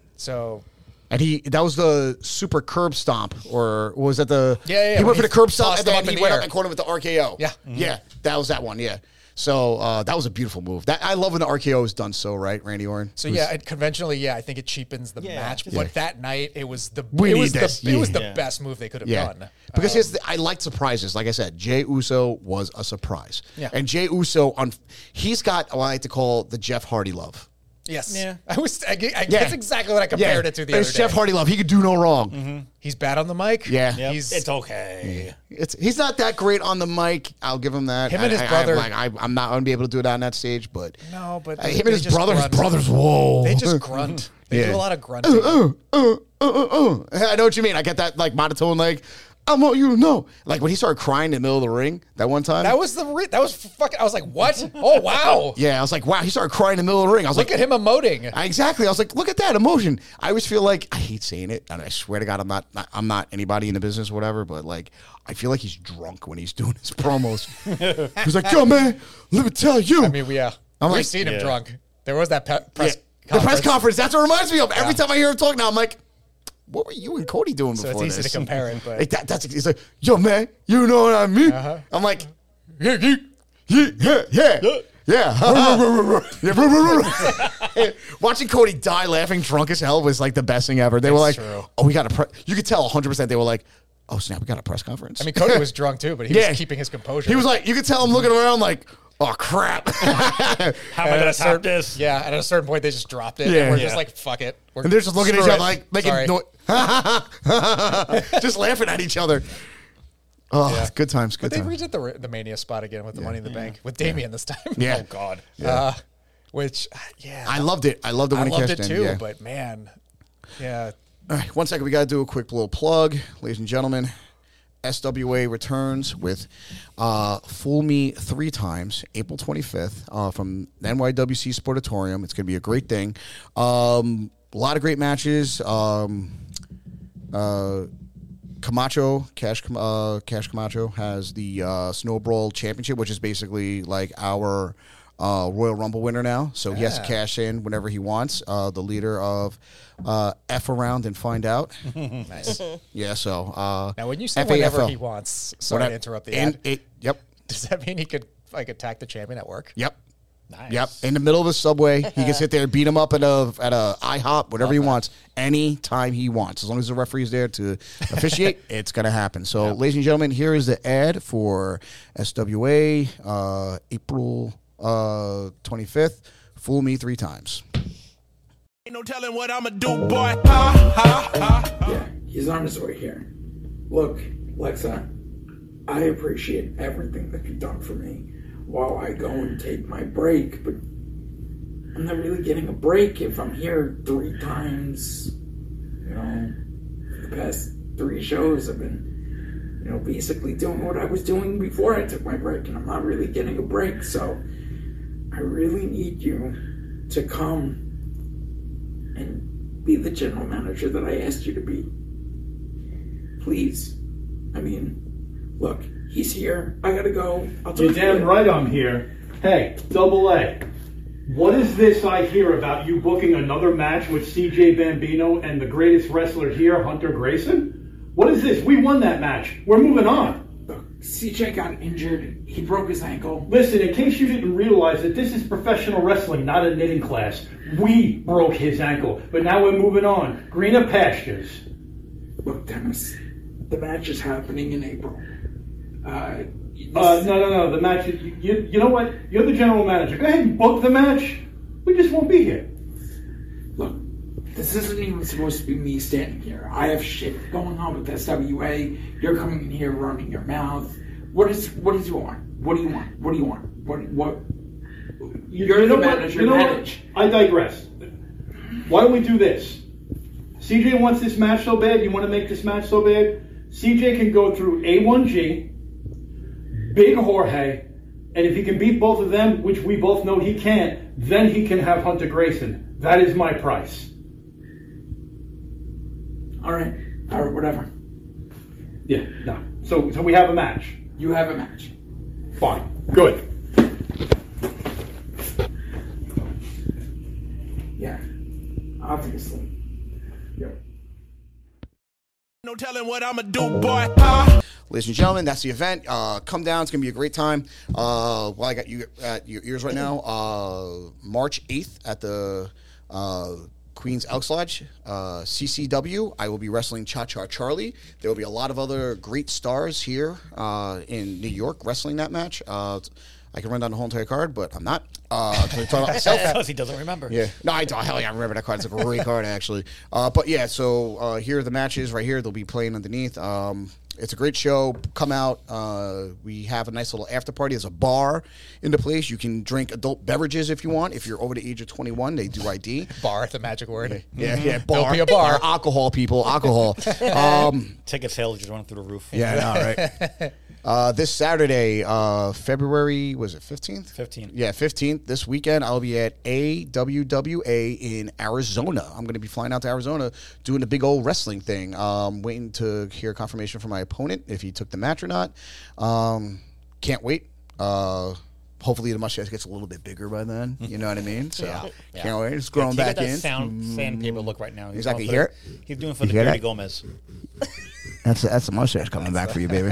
So
And he that was the super curb stomp, or was that the
Yeah, yeah,
he
when
went for
he
the curb stomp
tossed
and
him
then
up in
he
the
went
air.
up and caught him with the R K O.
Yeah.
Yeah. That was that one, yeah. So uh, that was a beautiful move. That I love when the R K O is done so right, Randy Orton.
So
It was-
yeah, and conventionally, yeah, I think it cheapens the
Yeah,
match.
just-
But
Yeah.
that night, it was the
We
it
need
was
this,
the it was
yeah.
the
Yeah.
best move they could have
Yeah.
done.
Because
Um,
here's the, I like surprises. Like I said, Jay Uso was a surprise.
Yeah.
And Jay Uso on he's got what I like to call the Jeff Hardy love.
yes,
Yeah.
I was. I, I,
Yeah.
That's exactly what I compared it to the
it's
other
Jeff
day.
Hardy love. He could do no wrong.
He's bad on the mic.
Yeah.
Yep.
he's
it's okay.
It's he's not that great on the mic. I'll give him that.
Him and
I-
his
I-
brother-
I'm, like, I, I'm not going to be able to do it on that stage, but
no, but
Uh,
they-
him
they
and his
just
brother, his
grunt.
brothers, whoa.
They just grunt. They
Yeah.
do a lot of grunting.
uh, uh, uh, uh. I know what you mean. I get that like monotone like I want you to know. Like when he started crying in the middle of the ring that one time.
That was the re- that was fucking. I was like, what? Oh wow.
Yeah, I was like, wow. He started crying in the middle of the ring. I was
Look
like,
at him emoting.
I, exactly. I was like, look at that emotion. I always feel like I hate saying it, and I swear to God, I'm not, not I'm not anybody in the business, or whatever. But like, I feel like he's drunk when he's doing his promos. He's like, yo, man, let me tell you.
I mean, we yeah,
I'm
we've
like-
seen him
Yeah.
drunk. There was that pe- press.
Yeah, the press conference. That's what it reminds me of. Every
Yeah.
time I hear him talk now, I'm like, what were you and Cody doing
So
before
it's easy
this?
to compare it, but
Like that, that's he's like, yo, man, you know what I mean?
Uh-huh.
I'm like, yeah, yeah, yeah, yeah, yeah. yeah. Watching Cody die laughing drunk as hell was like the best thing ever. They were like,
It's true.
oh, we got a pre-. You could tell one hundred percent they were like, oh, snap, we got a press conference.
I mean, Cody was drunk too, but he
Yeah.
was keeping his composure.
he was like, you could tell him looking around like, oh, crap.
How am I
At
going
a
to
certain-
top this?
Yeah, at a certain point, they just dropped it.
Yeah.
and we're
Yeah.
just like, fuck it. We're,
And they're just looking at each
screw
other
it.
like making
Sorry.
noise. Just laughing at each other. Oh,
Yeah.
good times, good
But they
times.
redid the the Mania spot again with the Money in the Bank with Damien this time.
Yeah.
Oh, God.
Uh, which, yeah,
I loved it. I loved it
I
when he
loved
cashed
it
in.
too.
Yeah.
But man, yeah,
All right, one second. We got to do a quick little plug. Ladies and gentlemen, S W A returns with uh, Fool Me Three Times, April twenty-fifth, uh, from the N Y W C Sportatorium. It's going to be a great thing. Um, a lot of great matches. Um, uh, Camacho, Cash, uh, Cash Camacho has the uh, Snow Brawl Championship, which is basically like our uh, Royal Rumble winner now. So he has to
Yeah.
cash in whenever he wants. Uh, the leader of uh, F Around and Find Out.
nice.
Yeah, so. Uh,
Now, when you say
F A F L.
whenever he wants, sorry
Whenever-
to interrupt the
and
ad.
it, Yep.
Does that mean he could like attack the champion at work?
Yep.
Nice.
Yep. In the middle of a subway, he can sit there and beat him up at a at a IHOP, whatever he wants, anytime he wants. As long as the referee is there to officiate, it's gonna happen. So, ladies and gentlemen, here is the ad for S W A, uh, April uh, twenty-fifth. Fool me three times.
Ain't no telling what I'ma do, boy. Ha, ha, ha.
Yeah, he's on his way here. Look, Lexa, I appreciate everything that you've done for me while I go and take my break, but I'm not really getting a break if I'm here three times. You know, for the past three shows I've been, you know, basically doing what I was doing before I took my break, and I'm not really getting a break, so I really need you to come and be the general manager that I asked you to be. Please. I mean, look, he's here. I gotta go. I'll talk
You're
to you
damn
later.
right I'm here. Hey, Double A, what is this I hear about you booking another match with C J Bambino and the greatest wrestler here, Hunter Grayson? What is this? We won that match. We're moving on.
Look, C J got injured. He broke his ankle.
Listen, in case you didn't realize it, this is professional wrestling, not a knitting class. We broke his ankle, but now we're moving on. Greener pastures.
Look, Dennis, the match is happening in April. Uh, this-
Uh, no, no, no. The match. You, you, you know what? You're the general manager. Go ahead and book the match. We just won't be here.
Look, this isn't even supposed to be me standing here. I have shit going on with S W A. You're coming in here running your mouth. What is what is you want? What do you want? What do you want? What what?
You,
You're
you know
the
what?
manager.
You know
Manage.
what? I digress. Why don't we do this? C J wants this match so bad. You want to make this match so bad? C J can go through A one G, Big Jorge, and if he can beat both of them, which we both know he can't, then he can have Hunter Grayson. That is my price.
All right, all right, whatever.
Yeah, no. So, so we have a match.
You have a match.
Fine. Good.
Yeah, obviously. Yep.
No telling what I'ma do, boy. Ha.
Ladies and gentlemen, that's the event. Uh, come down. It's going to be a great time. Uh, well, I got you at your ears right now. Uh, March eighth at the uh, Queens Elks Lodge, uh, C C W. I will be wrestling Cha-Cha Charlie. There will be a lot of other great stars here uh, in New York wrestling that match. Uh, I can run down the whole entire card, but I'm not. Uh, 'cause I'm talking about myself.
Because he doesn't remember.
Yeah. No, I don't. Hell yeah, I remember that card. It's a great card, actually. Uh, but yeah, so uh, here are the matches right here. They'll be playing underneath. Um, it's a great show. Come out. Uh, we have a nice little after party. There's a bar in the place. You can drink adult beverages if you want. If you're over the age of twenty-one, they do I D.
Bar, the magic word.
Yeah, yeah.
There'll
Bar,
be a bar.
Alcohol, people. Alcohol. um,
Ticket sales just running through the roof.
yeah, I know, right? Uh, this Saturday, uh, February, was it fifteenth?
fifteenth.
Yeah, fifteenth. This weekend, I'll be at A W W A in Arizona. I'm going to be flying out to Arizona doing a big old wrestling thing. Um, waiting to hear confirmation from my opponent if he took the match or not. Um, can't wait. Uh, hopefully the mustache gets a little bit bigger by then. You know what I mean? So
Yeah.
can't wait. It's growing
He
back
got that
in.
sound sandpaper look right now. He's
Exactly.
going for
Hear
the-
it?
He's doing for
You
the
hear
Dirty
that?
Gomez.
That's that's the mustache coming back for you, baby.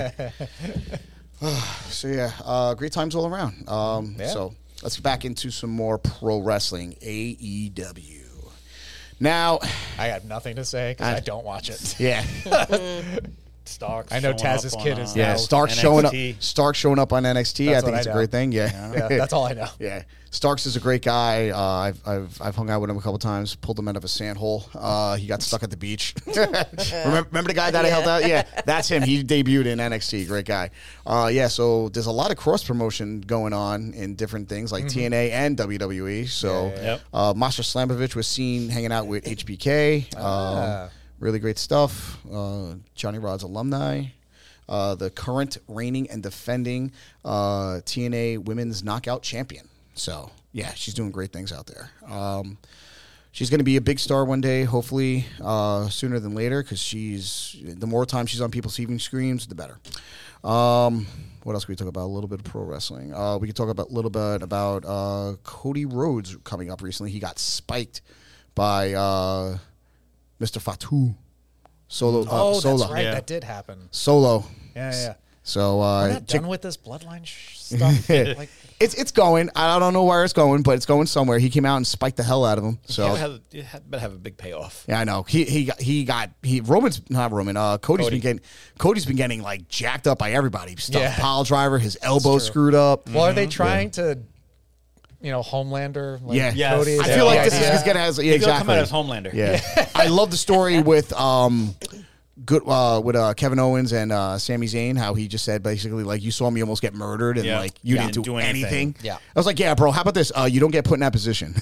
So yeah, uh, great times all around. Um,
Yeah.
So let's get back into some more pro wrestling. A E W. Now,
I got nothing to say because
I-
I don't watch it.
yeah,
Starks.
I know
showing
Taz's
up
kid
on,
is
uh,
yeah.
now
Stark
N X T.
showing up. Stark showing up on N X T.
That's
I think
what
it's
I
a
know.
great thing. Yeah,
Yeah, that's all I know.
Yeah, Starks is a great guy. Uh, I've, I've I've hung out with him a couple times. Pulled him out of a sand hole. Uh, he got stuck at the beach. remember, remember the guy that I held out? Yeah, that's him. He debuted in N X T. Great guy. Uh, yeah, so there's a lot of cross promotion going on in different things like T N A and W W E. So
yeah, yeah. Yep.
uh, Master Slamovich was seen hanging out with H B K. Um,
Ah.
Really great stuff. Uh, Johnny Rod's alumni. Uh, the current reigning and defending uh, T N A Women's Knockout Champion. So, yeah, she's doing great things out there. Um, she's going to be a big star one day, hopefully uh, sooner than later, because she's the more time she's on people's T V screens, the better. Um, what else can we talk about? A little bit of pro wrestling. Uh, we could talk about a little bit about uh, Cody Rhodes coming up recently. He got spiked by uh, Mister Fatu. Solo. Uh,
Oh,
Solo.
that's right.
Yeah.
That did happen.
Solo.
Yeah, yeah.
So
We're
uh,
not
Chick-
done with this bloodline sh- stuff. like,
it's it's going. I don't know where it's going, but it's going somewhere. He came out and spiked the hell out of him. So
You have, you have, better have a big payoff.
yeah, I know. He he got, he got he Roman's not Roman. Uh, Cody's
Cody.
been getting Cody's been getting like jacked up by everybody. Stuff
Yeah.
pile driver, his elbow
true.
screwed up.
well, are they trying to, you know, Homelander? Like
Yeah.
Yes.
Cody?
I
that
feel
the
like this is
idea?
just gonna has yeah,
He's gonna
exactly.
come out as Homelander.
Yeah, I love the story with um, good uh, with uh, Kevin Owens and uh, Sami Zayn. How he just said basically like you saw me almost get murdered and
Yeah.
like you
Yeah.
didn't do,
Didn't do
anything.
anything.
Yeah.
I was like, yeah, bro. How about this? Uh, you don't get put in that position.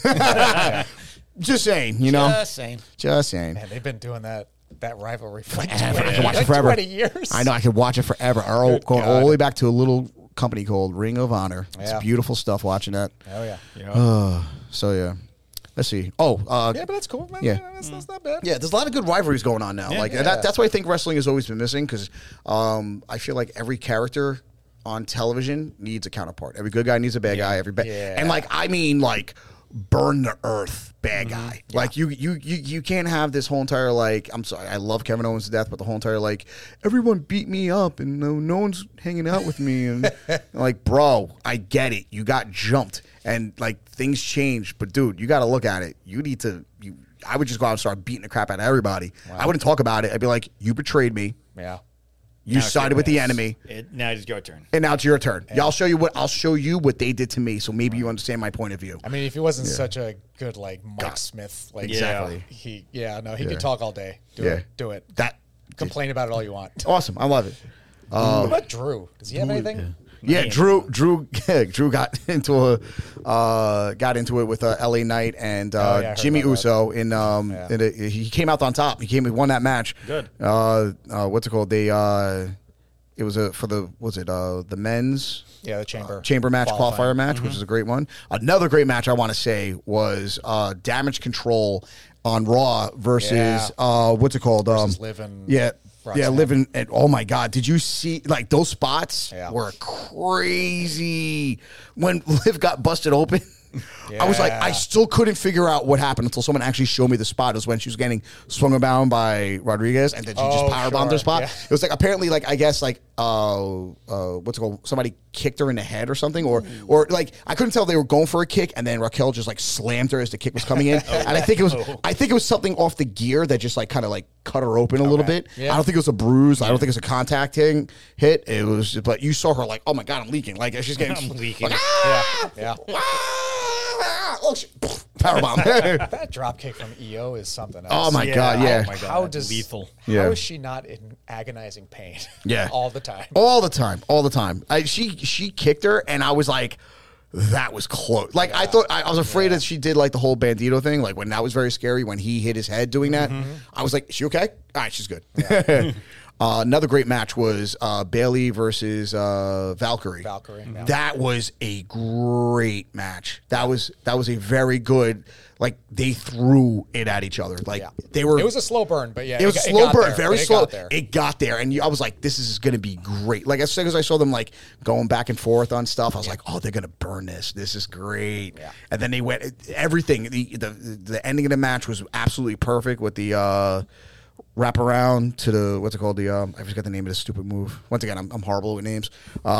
Just saying, you know.
Just saying.
Just saying.
Man, they've been doing that that rivalry for like
Forever. I
twenty,
can watch it
like
forever.
twenty years.
I know I could watch it forever. Or
Good
going all
God.
the way back to a little company called Ring of Honor. It's
Yeah.
beautiful stuff watching that.
Oh yeah.
Uh, so yeah. Let's see. Oh, uh,
Yeah, but that's cool. Man.
Yeah.
That's, that's not bad.
yeah. There's a lot of good rivalries going on now.
Yeah.
like
Yeah.
that, that's why I think wrestling has always been missing because um, I feel like every character on television needs a counterpart. Every good guy needs a bad guy. Every bad,
Yeah.
and like I mean like burn the earth bad guy. Like you, you, you, you can't have this whole entire like. I'm sorry, I love Kevin Owens to death, but the whole entire like everyone beat me up and no, no one's hanging out with me and like, bro, I get it. You got jumped and like things changed, but dude, you got to look at it. You need to. You, I would just go out and start beating the crap out of everybody. I wouldn't talk about it. I'd be like, you betrayed me.
Yeah.
You
Now it's
sided
your-
with the enemy.
It, now it's your turn.
And now it's your turn. Yeah. I'll show you what I'll show you what they did to me, so maybe you understand my point of view.
I mean, if he wasn't such a good like Mike
God.
Smith, like
Exactly.
he yeah no he
Yeah.
could talk all day. Do
Yeah.
it. Do it.
That
Complain about it all you want.
awesome. I love it.
what about Drew? Does he have anything?
Yeah,
Man.
Drew. Drew. Drew got into a uh, got into it with uh, L A Knight and uh,
Oh, yeah, I heard
Jimmy
about that.
Uso. In um,
Yeah.
in a, he came out on top. He came. He won that match.
Good.
Uh, uh, what's it called? They. Uh, it was a for the was it uh the men's
Yeah, the chamber
chamber match
qualifying.
qualifier match, which is a great one. Another great match I want to say was uh, Damage Control on Raw versus
Yeah.
uh, what's it called?
Versus
um,
Liv and
yeah, yeah,
Roxanne.
living. And oh my God, did you see like those spots
Yeah.
were crazy when Liv got busted open. I was like, I
Yeah.
still couldn't figure out what happened until someone actually showed me the spot. It was when she was getting swung around by Rodriguez, and then she just
Oh,
powerbombed her
sure.
spot.
Yeah.
It was like apparently, like I guess, like uh, uh, what's it called? Somebody kicked her in the head or something, or or like I couldn't tell if they were going for a kick, and then Raquel just like slammed her as the kick was coming in, and I think it was, I think it was something off the gear that just like kind of like cut her open a little bit.
Yeah.
I don't think it was a bruise. I don't think it was a contact thing, hit. It was, but you saw her like, oh my God, I'm leaking. Like she's getting
I'm leaking.
like, ah!
Yeah, yeah.
Ah! Oh, shit. Powerbomb.
That drop kick from E O is something else.
Oh my god, yeah.
Oh my god.
How does
lethal?
Yeah.
How is she not in agonizing pain?
Yeah.
all the time.
All the time, all the time. I, she she kicked her, and I was like, that was close. Like I thought, I, I was afraid that she did like the whole Bandito thing. Like when that was very scary when he hit his head doing that.
Mm-hmm.
I was like, is she okay? All right, she's good. Yeah. uh, another great match was uh, Bailey versus uh, Valkyrie.
Valkyrie, yeah.
That was a great match. That was that was a very good. Like they threw it at each other. Like
Yeah.
they were.
It was a slow burn, but yeah,
It was
got-
slow
got
burn,
there,
very
but it
slow.
got there.
It got there, and you, I was like, "This is going to be great." Like as soon as I saw them like going back and forth on stuff, I was like, "Oh, they're going to burn this. This is great."
Yeah.
And then they went everything. The, the the ending of the match was absolutely perfect with the uh, wrap around to the what's it called? The um, I forgot the name of the stupid move. Once again, I'm, I'm horrible with names.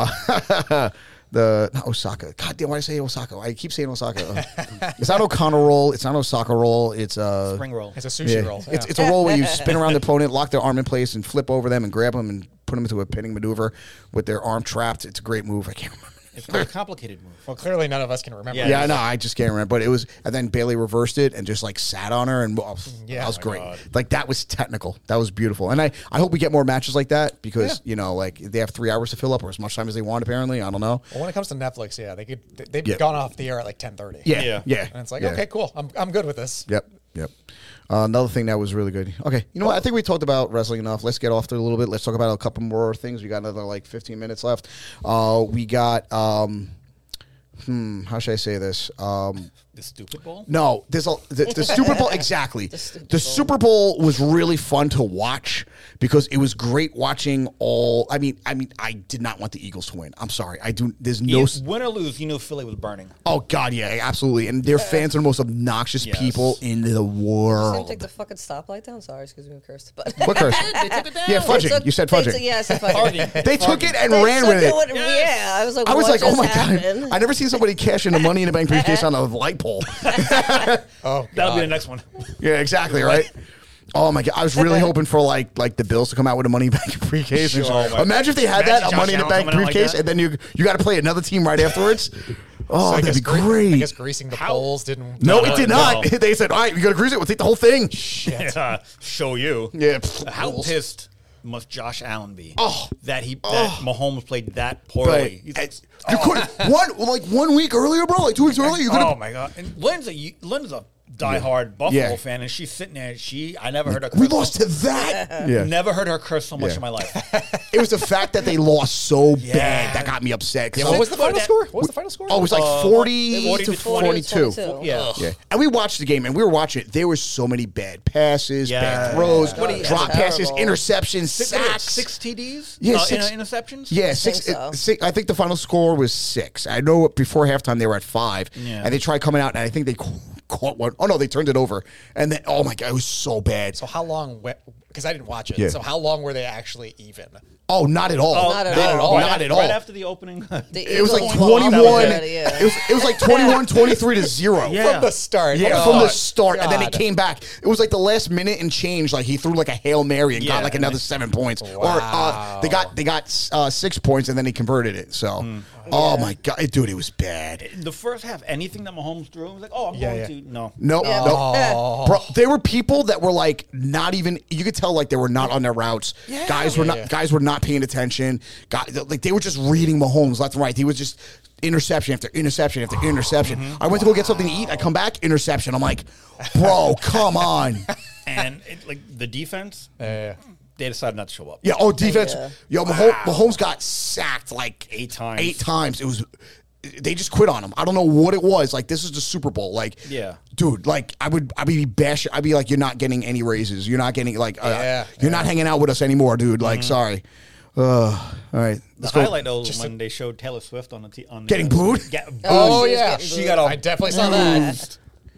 Uh, The not Osaka. God damn, why did I say Osaka? I keep saying Osaka. It's not O'Connor roll. It's not Osaka roll. It's uh,
Spring roll.
It's a sushi
yeah.
roll.
It's
yeah.
it's a roll where you spin around the opponent, lock their arm in place, and flip over them and grab them and put them into a pinning maneuver with their arm trapped. It's a great move. I can't remember.
It's a complicated move.
Well, clearly none of us can remember.
Yeah.
Yeah, I know. I just can't remember. But it was, and then Bailey reversed it and just like sat on her, and oh,
Yeah.
that was
Oh my
great.
God.
Like that was technical. That was beautiful. And I, I hope we get more matches like that because you know, like they have three hours to fill up or as much time as they want. Apparently, I don't know.
Well, when it comes to Netflix, yeah, they could they- they've
Yeah.
gone off the air at like ten thirty.
Yeah,
Yeah.
yeah.
and it's like,
yeah.
okay, cool, I'm I'm good with this.
Yep, yep. Uh, another thing that was really good. Okay, you know what? I think we talked about wrestling enough. Let's get off to it a little bit. Let's talk about a couple more things. We got another like fifteen minutes left. Uh, we got. Um, Hmm, how should I say this? Um,
The stupid ball?
no, there's a the, the Super Bowl exactly. The,
Super Bowl.
Super Bowl was really fun to watch because it was great watching all. I mean, I mean, I did not want the Eagles to win. I'm sorry, I do. There's no.
You-
s-
win or lose, you knew Philly was burning.
Oh God, yeah, absolutely. And their fans are the most obnoxious
Yes.
people in the
Didn't
world.
take the fucking stoplight down. Sorry, excuse me, cursed. But
What curse?
They took it down.
Yeah,
They
fudging.
took-
You said
they
fudging.
took- Yeah, I said fudging.
They took it and
They
ran
took
with
it
it.
with- Yeah, I was like,
I was
what
like, oh
just
my
happened?
God. I never seen somebody cash in the money in the bank briefcase on a light pole.
Oh,
That'll be the
God.
next one.
Yeah, exactly, right? Oh my God! I was really hoping for like like the Bills to come out with a money bank briefcase. and
Sure.
shit. Imagine if they had
Imagine
that a
Josh
money in the
Allen
bank
coming out like
briefcase,
that.
and then you you got to play another team right afterwards. Oh,
So I
that'd
guess
be
gre-
great.
I guess greasing the poles didn't.
no,
No,
it did
no.
not. They said, "All right, we got to grease it. We'll take the whole thing."
Yeah, show you.
Yeah. pfft,
How
rules.
pissed must Josh Allen be
Oh.
that he that Mahomes played that poorly?
Right.
He's-
It's- You could one like one week earlier, bro. Like two weeks earlier, you could
oh
have.
my God! And Lynn's a Lynn's a diehard Buffalo
Yeah.
fan, and she's sitting there. She I never heard her.
We
curse
lost
so,
to that. Yeah.
Never heard her curse so much
Yeah.
in my life.
It was the fact that they lost so
Yeah.
bad that got me upset. 'cause
Yeah,
I
what
was-
was the final
that-
score? What was the final score?
Oh, it was like
Uh,
forty,
forty
to
to twenty.
forty-two.
twenty-two.
Yeah.
Yeah, and we watched the game, and we were watching it. There were so many bad passes,
Yeah.
bad throws,
What do you-
drop passes,
terrible.
interceptions,
Six,
sacks.
six T Ds.
Yeah,
uh,
six-
inter- interceptions.
Yeah, six,
think so.
uh, six. I think the final score was six. I know before halftime they were at five,
Yeah.
and they tried coming out, and I think they ca- caught one. Oh no, they turned it over, and then oh my God, it was so bad.
So how long? Because I didn't watch it.
Yeah.
So how long were they actually even?
Oh, not at all.
Not at
They-
all.
Right
Not
after,
at all.
Right after the opening.
The
It was like
Eagles
twenty-one.
lost already, yeah.
It was it was like twenty-one, twenty-three to zero.
Yeah.
From the start.
Yeah,
Oh,
from the
God.
start, and then it
God.
came back. It was like the last minute and change. Like he threw like a hail mary and
Yeah,
got like
and
another
they-
seven points. Or uh,
Wow.
they got they got uh, six points and then he converted it. So,
Hmm.
oh my God, dude, it was bad.
The first half, anything that Mahomes threw, I was like, oh, I'm
Yeah,
going
yeah.
to no.
No,
Yeah.
no,
Oh.
bro. There were people that were like not even. You could tell like they were not on their routes. Guys were
Yeah,
not.
yeah.
Guys were not paying attention. Guys, like they were just reading Mahomes left and right. He was just interception after interception after interception.
Mm-hmm.
I went to go get something to eat. I come back, interception. I'm like, bro, come on.
And it, like the defense,
Yeah.
they decided not to show up.
Yeah. Oh, defense.
Yeah.
Yo, Mahomes, Mahomes got sacked like
Eight times.
Eight times. It was. They just quit on him. I don't know what it was. Like this is the Super Bowl. Like,
Yeah.
dude. Like I would. I'd be bash. I'd be like, you're not getting any raises. You're not getting like. Uh,
Yeah,
You're not hanging out with us anymore, dude. Like, sorry. Uh, all right.
The
Let's go.
highlight though was when they showed Taylor Swift on the t- on the,
Getting booed?
Get,
Oh,
she was
yeah.
getting
She
booed.
got all. I definitely saw that.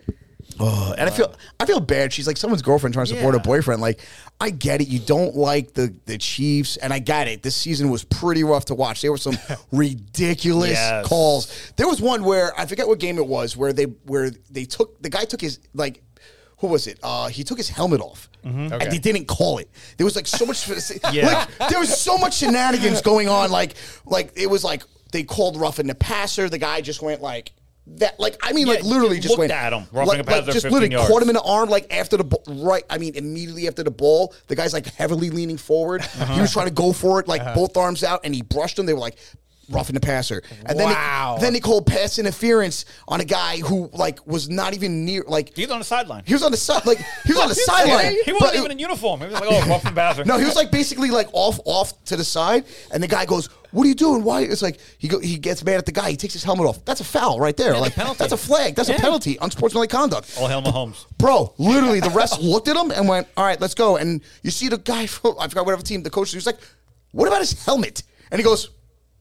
Uh, and I feel I feel bad. She's like someone's girlfriend trying to support
Yeah.
her boyfriend. Like, I get it. You don't like the the Chiefs, and I get it. This season was pretty rough to watch. There were some ridiculous
Yes.
calls. There was one where I forget what game it was, where they where they took the guy took his like. Who was it? Uh, he took his helmet off, and
Okay.
they didn't call it. There was like so much,
Yeah.
like there was so much shenanigans going on. Like, like it was like they called roughing the passer. The guy just went like that, like, I mean,
Yeah,
like, literally
just
just
looked
went
at him, roughing
like,
a passer
like, just
fifteen
literally
yards.
caught him in the arm, like after the ball, right. I mean, immediately after the ball, the guy's like heavily leaning forward.
Uh-huh.
He was trying to go for it, like both arms out, and he brushed him. They were like roughing the passer, and then
Wow.
they, then they called pass interference on a guy who like was not even near, like
He's on the sideline.
he was on the side, like he was on the sideline.
He
but
wasn't
it-
even in uniform. He was like, oh, rough and passer.
No, he was like basically like off, off to the side, and the guy goes, "What are you doing? Why?" It's like he go, he gets mad at the guy. He takes his helmet off. That's a foul right there.
Yeah,
like
the penalty.
that's a flag. That's
Yeah.
a penalty. Unsportsmanlike conduct.
All hail Mahomes.
Bro, literally, the refs looked at him and went, "All right, let's go." And you see the guy from I forgot whatever team, the coach. He was like, "What about his helmet?" And he goes,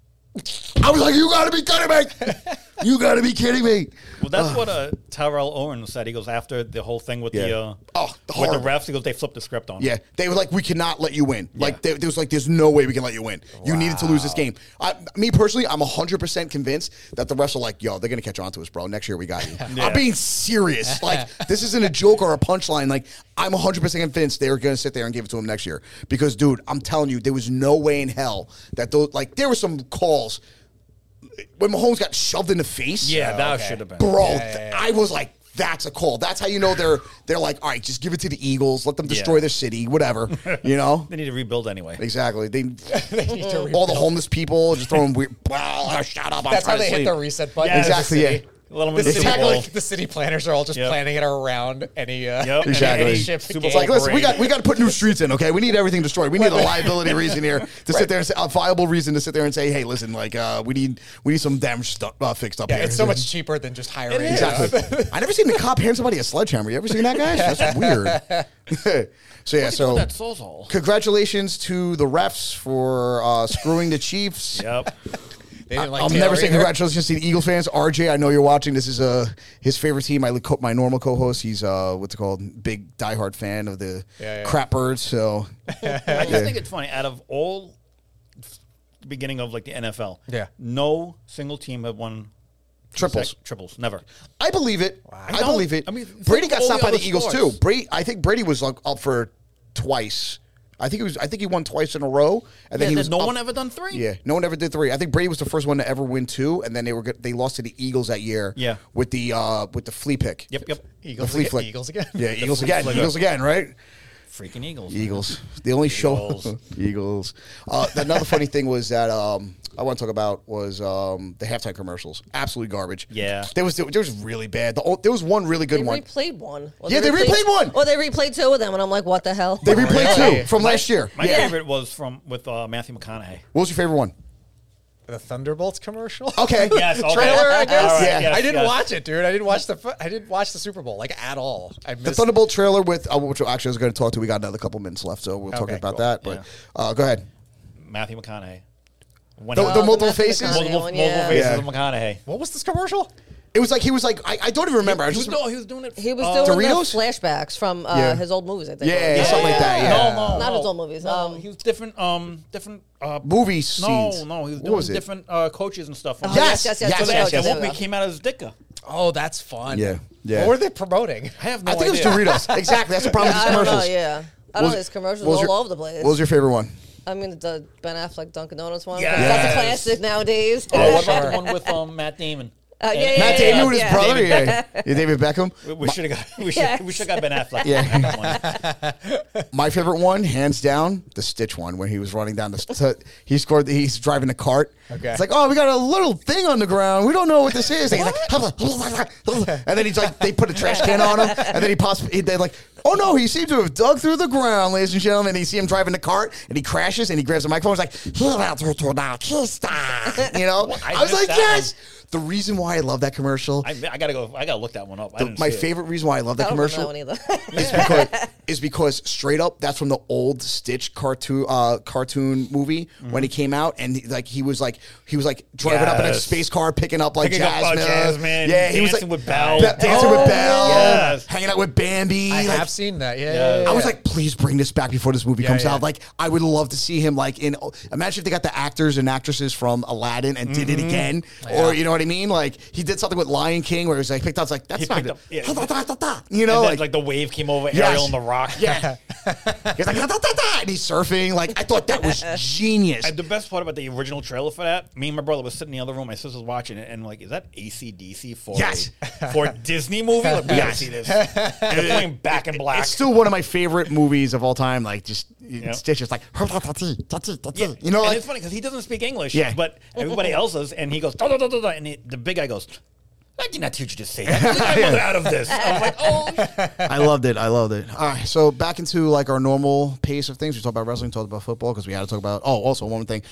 "I was like, you got to be kidding me! You got to be kidding me!"
Well, that's what uh, Tyrell Owen said. He goes after the whole thing with
Yeah.
the uh,
Oh,
with the
horrible.
refs. He goes, they flipped the script on him.
Yeah, they were like, "We cannot let you win." Like,
Yeah.
there, there was like, "There's no way we can let you win. You needed to lose this game." I, me personally, I'm one hundred percent convinced that the refs are like, "Yo, they're gonna catch on to us, bro. Next year we got you."
Yeah.
I'm being serious. Like, this isn't a joke or a punchline. Like, I'm one hundred percent convinced they're gonna sit there and give it to him next year because, dude, I'm telling you, there was no way in hell that those like there were some calls when Mahomes got shoved in the face.
Yeah, that
okay.
should have been.
Bro,
Yeah, yeah, yeah.
I was like, that's a call. That's how you know they're they're like, all right, just give it to the Eagles, let them destroy
Yeah.
their city, whatever. You know?
They need to rebuild anyway.
Exactly. They
They need to
all the
rebuild.
homeless people just throwing weird. Blah, shut up! I'm
That's how
trying to
they hit
sleep.
the reset button.
Yeah,
of the
exactly,
city.
yeah.
Let them
The
in the
city,
Super Bowl.
like, the city planners are all just
Yep.
planning it around any uh,
Yep.
Exactly.
Any
Ship
Super
game.
It's like,
Bowl
listen, we
parade.
got we got to put new streets in, okay? We need everything destroyed. We need a liability reason here to sit there and say, a viable reason to sit there and say, hey, listen, like uh, we need we need some damage stuff uh, fixed up
Yeah,
here.
it's so much cheaper than just hiring.
is.
Exactly. I never seen the cop hand somebody a sledgehammer. You ever seen that, guys? That's weird. So yeah, so
that Sozol.
congratulations to the refs for uh, screwing the Chiefs.
Yep.
They didn't like
I'm
Taylor
never saying
either.
congratulations to the Eagle fans. R J, I know you're watching. This is uh, his favorite team. My co- my normal co-host. He's uh, what's it called? Big diehard fan of the
Yeah, yeah.
crap birds. So
I just think it's funny. Out of all the beginning of like the N F L,
Yeah.
no single team have won
triples.
sec- triples. Never.
I believe it. I
I know.
believe it.
I mean, think
Brady
of
got
all
stopped
the
by the
other
Eagles
sports.
too. Brady, I think Brady was like, up for twice. I think he was. I think he won twice in a row, and then
Yeah,
he
there's
was.
no
up-
one ever done three.
Yeah, no one ever did three. I think Brady was the first one to ever win two, and then they were go- they lost to the Eagles that year.
Yeah.
with the uh, with the flea pick.
Yep. Yep.
Eagles,
flea
again,
flick.
Eagles again.
Yeah, Eagles
flea
again.
flicker.
Eagles again, right?
Freaking Eagles.
Eagles. The only show.
Eagles.
Eagles. Uh, another funny thing was that um, I want to talk about was um, the halftime commercials. Absolutely garbage.
Yeah.
there was there was really bad. The, o- there was one really good
They
one.
replayed one. Or
Yeah, they replayed one.
Or they replayed two of them, and I'm like, what the hell?
They replayed
Really?
two from last year.
My
Yeah.
favorite was from with uh, Matthew McConaughey.
What was your favorite one?
The Thunderbolts commercial.
Okay.
Yes. Okay.
Trailer, I guess.
All right,
Yeah.
yes,
I didn't
yes.
watch it, dude. I didn't watch the. fu- I didn't watch the Super Bowl like at all. I
The
missed.
Thunderbolt trailer with uh, which actually I was going to talk to. We got another couple minutes left, so we'll talk
Okay,
about
cool.
that. But
Yeah.
uh, go ahead.
Matthew McConaughey. When
The,
he-
the
the
multiple
Matthew
faces.
McConaughey.
multiple,
one,
multiple
yeah.
faces
Yeah.
of McConaughey.
What was this commercial?
It was like he was like I, I don't even remember. I
He was,
just
no, he was doing it.
He was
uh,
doing
Doritos?
the flashbacks from uh,
Yeah.
his old movies, I think.
Yeah,
Or-
something like that, yeah.
No, no,
Not
no.
his old movies,
No,
um,
he was different. Um, different uh,
movie
No,
scenes.
no, he was
What
doing
was it?
different uh, coaches and stuff.
Oh,
Yes,
yes, yes,
yes,
yes.
So
yes,
they,
yes,
the
yes,
movie
yes.
came out as Ditka.
Oh, that's fun.
Yeah, yeah.
What were they promoting?
I have no
I think
idea.
it was Doritos. Exactly. That's the problem with
I
these
don't know,
commercials.
yeah. I
What
don't
was-
know, his commercials
what was
all
your-
over the place.
What was your favorite one?
I mean, the Ben Affleck Dunkin' Donuts one.
Yes.
That's a
Yes.
classic nowadays.
Oh, what
Sure.
about the one with um, Matt Damon?
Uh, yeah,
And-
yeah,
Matt
yeah,
Damon
yeah,
with his
yeah.
brother. Yeah, yeah, David Beckham.
We, we should have got. We should.
Yes.
We should have got Ben Affleck.
Yeah. My favorite one, hands down, the Stitch one when he was running down the. St- he scored. He's driving the cart.
Okay.
It's like, oh, we got a little thing on the ground. We don't know what this is. And he's like, and then he's like, they put a trash can on him, and then he possibly they're like, oh no, he seems to have dug through the ground, ladies and gentlemen. And you see him driving the cart, and he crashes, and he grabs the microphone. He's like, you know,
I
I was
missed
like,
that
yes. The reason why I love that commercial.
I, I gotta go. I gotta look that one up. I
The-
didn't
my
see it.
favorite reason why I love
I
that
don't
commercial
remember that one either.
is because is because straight up that's from the old Stitch cartoon uh, cartoon movie when he came out, and he, like he was like he was like driving up in a
Yes.
space car picking up like
Picking up, uh,
Jasmine,
Jasmine,
yeah, he was
dancing
like
with Belle.
Be- dancing
Oh,
with Belle,
yes.
hanging out with Bambi.
I
like,
have seen that. Yeah.
Yeah.
yeah, yeah,
I was
yeah.
like, please bring this back before this movie
Yeah,
comes
yeah.
out. Like, I would love to see him like in. Imagine if they got the actors and actresses from Aladdin and did it
Mm-hmm.
again, or you know what I mean? Like he did something with Lion King where he was like picked up, it's like that's
He
not
picked
good.
up- yeah.
You
And
know,
then,
like,
like the wave came over
Yes.
Ariel and the Rock. rock.
Yeah. He's like, da, da, da, da, and he's surfing. Like, I thought that was genius.
And the best part about the original trailer for that, me and my brother was sitting in the other room. My sister was watching it, and like, is that A C D C for
Yes.
a, for a Disney movie? Like, we gotta
Yes.
see this. And they're playing Back in Black.
It's still one of my favorite movies of all time. Like, just,
Yep.
it's just like, you know,
and
like,
it's funny because he doesn't speak English,
Yeah.
but everybody else does, and he goes, da, da, da, da, da, and he, the big guy goes, I did not teach you to say that. Leave my mother out of this. I was like, oh.
I loved it. I loved it. All right, so back into like our normal pace of things. We talked about wrestling, talked about football because we had to talk about. Oh, also one thing.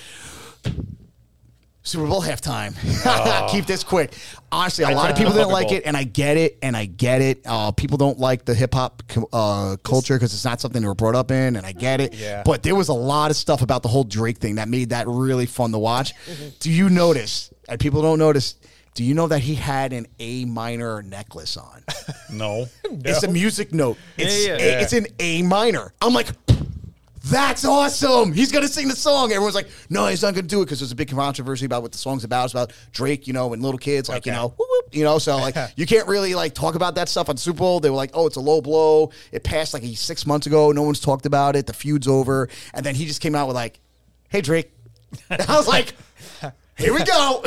Super Bowl halftime. Keep this quick. Honestly, a
I
lot of
took
people
the
didn't
Super
like
Bowl.
it, and I get it, and I get it. Uh, people don't like the hip hop uh, culture because it's not something they were brought up in, and I get it.
Yeah.
But there was a lot of stuff about the whole Drake thing that made that really fun to watch. Do you notice? And people don't notice. Do you know that he had an A minor necklace on?
No.
It's a music note. It's,
Yeah, yeah.
A- it's an A minor. I'm like, that's awesome. He's going to sing the song. Everyone's like, no, he's not going to do it because there's a big controversy about what the song's about. It's about Drake, you know, and little kids, like, you
Okay.
know, whoop, whoop, you know, so like, you can't really like talk about that stuff on Super Bowl. They were like, oh, it's a low blow. It passed like six months ago. No one's talked about it. The feud's over. And then he just came out with like, hey, Drake. And I was like, here we go.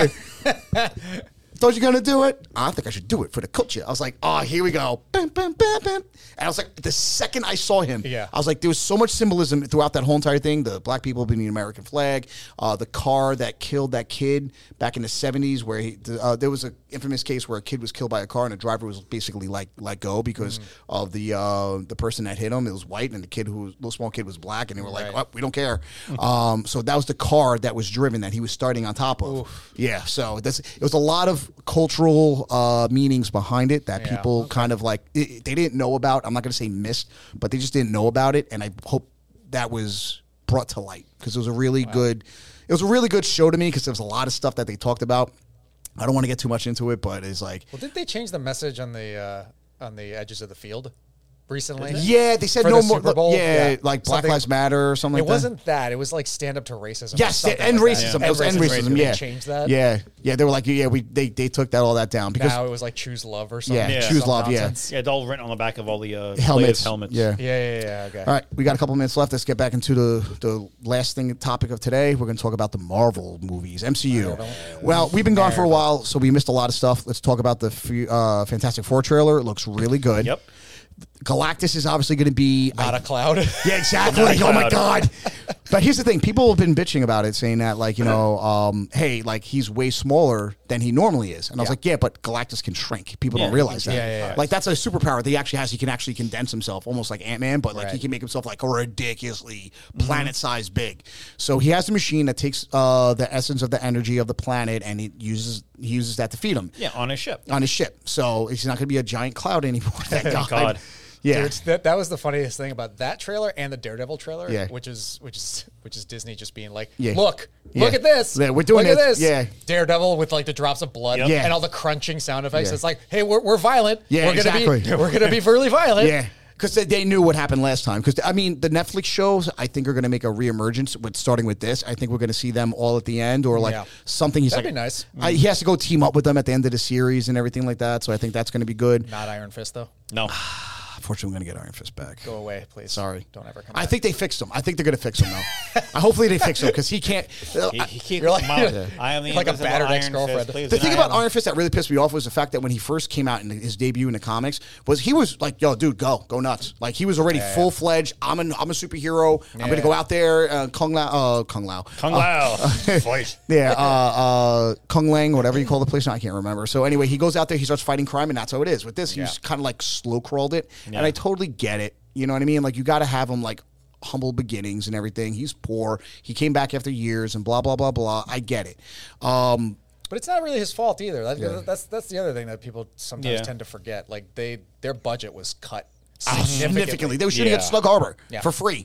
Thought you were gonna do it? I think I should do it for the culture. I was like, oh, here we go. Bam, bam, bam, bam. And I was like, the second I saw him,
Yeah.
I was like, there was so much symbolism throughout that whole entire thing. The black people being the American flag, uh, the car that killed that kid back in the seventies, where he, uh, there was an infamous case where a kid was killed by a car and the driver was basically like let go because of the uh, the person that hit him. It was white and the kid who was little small kid was black, and they were like,
Right.
oh, we don't care. um, so that was the car that was driven that he was starting on top of. Yeah, so that's it was a lot of cultural uh, meanings behind it that
Yeah,
people kind of like it, they didn't know about. I'm not going to say missed, but they just didn't know about it, and I hope that was brought to light because it was a really good it was a really good show to me because there was a lot of stuff that they talked about. I don't want to get too much into it, but it's like
Well, did they change the message on the uh, on the edges of the field recently?
yeah, they said
For
no
the
more
Super Bowl?
yeah,
Yeah.
like Black
Something-
Lives Matter or something
It
like
wasn't that. It was like stand up to racism. or
Yes,
something
and
like
racism.
that.
It was and racism.
They
Yeah,
changed that.
Yeah, yeah. They were like, yeah, we they they took that all that down because
Now it was like choose love or something.
yeah,
Yeah.
choose
Some
love. Yeah,
nonsense.
Yeah, it's all written on the back of all the uh,
helmets.
players' helmets.
Yeah.
Yeah, yeah, yeah. Okay.
All right, we got a couple minutes left. Let's get back into the the last thing topic of today. We're going to talk about the Marvel movies, M C U. Well, we've been gone for a while, so we missed a lot of stuff. Let's talk about the f- uh, Fantastic Four trailer. It looks really good.
Yep.
Galactus is obviously going to be
Not
I-
a cloud.
Yeah, exactly.
Not a
Oh my
cloud.
god. But here's the thing: people have been bitching about it, saying that like you know, um, hey, like he's way smaller than he normally is. And I was
Yeah.
like, yeah, but Galactus can shrink. People don't
Yeah.
realize that.
Yeah, yeah, yeah.
Like that's a superpower that he actually has. He can actually condense himself, almost like Ant Man, but like he
Right.
can make himself like ridiculously planet-sized big. So he has a machine that takes uh, the essence of the energy of the planet, and he uses he uses that to feed him
Yeah, on his ship.
on his ship. So he's not going to be a giant cloud anymore. Thank God.
God.
Yeah.
Dude, that, that was the funniest thing about that trailer and the Daredevil trailer.
Yeah.
Which is which is which is Disney just being like,
Yeah.
look,
Yeah.
look at this.
Yeah, we're doing
look
this.
at this.
Yeah.
Daredevil with like the drops of blood
Yep.
Yeah.
and all the crunching sound effects.
Yeah.
It's like, hey, we're, we're violent.
Yeah,
we're gonna
exactly.
be we're gonna be really violent.
Yeah. Because they, they knew what happened last time. Because, I mean, the Netflix shows, I think, are going to make a reemergence with starting with this. I think we're going to see them all at the end or, like,
Yeah.
something. He's
That'd
like,
be nice.
I, he has to go team up with them at the end of the series and everything like that. So I think that's going to be good.
Not Iron Fist though.
No.
Unfortunately, we're going to get Iron Fist back.
Go away, please.
Sorry.
Don't ever come
I
back.
think they fixed him. I think they're going to fix him, though. I Hopefully they fix him because he can't. uh,
He, he keeps
You're like-
mouth.
Yeah.
I am the
Like a
invisible
battered
Iron
ex-girlfriend.
Fist. Please
The thing
deny
about
him.
Iron Fist that really pissed me off was the fact that when he first came out in his debut in the comics, was he was like, "Yo, dude, go, go nuts!" Like he was already full fledged. I'm an, I'm a superhero. I'm going to
Yeah.
go out there, uh, Kung Lao, uh, Kung Lao,
Kung
Uh,
Lao. Fight.
yeah, uh, uh, Kung Lang, whatever you call the place. I can't remember. So anyway, he goes out there, he starts fighting crime, and that's how it is. With this, he's
Yeah.
kind of like slow crawled it, and
Yeah.
I totally get it. You know what I mean? Like you got to have him like humble beginnings and everything. He's poor. He came back after years and blah blah blah blah. I get it. Um,
But it's not really his fault either. That, That's that's the other thing that people sometimes
Yeah.
tend to forget. Like they their budget was cut
significantly.
significantly.
They were shooting at
Yeah.
Snug Harbor
Yeah.
for free.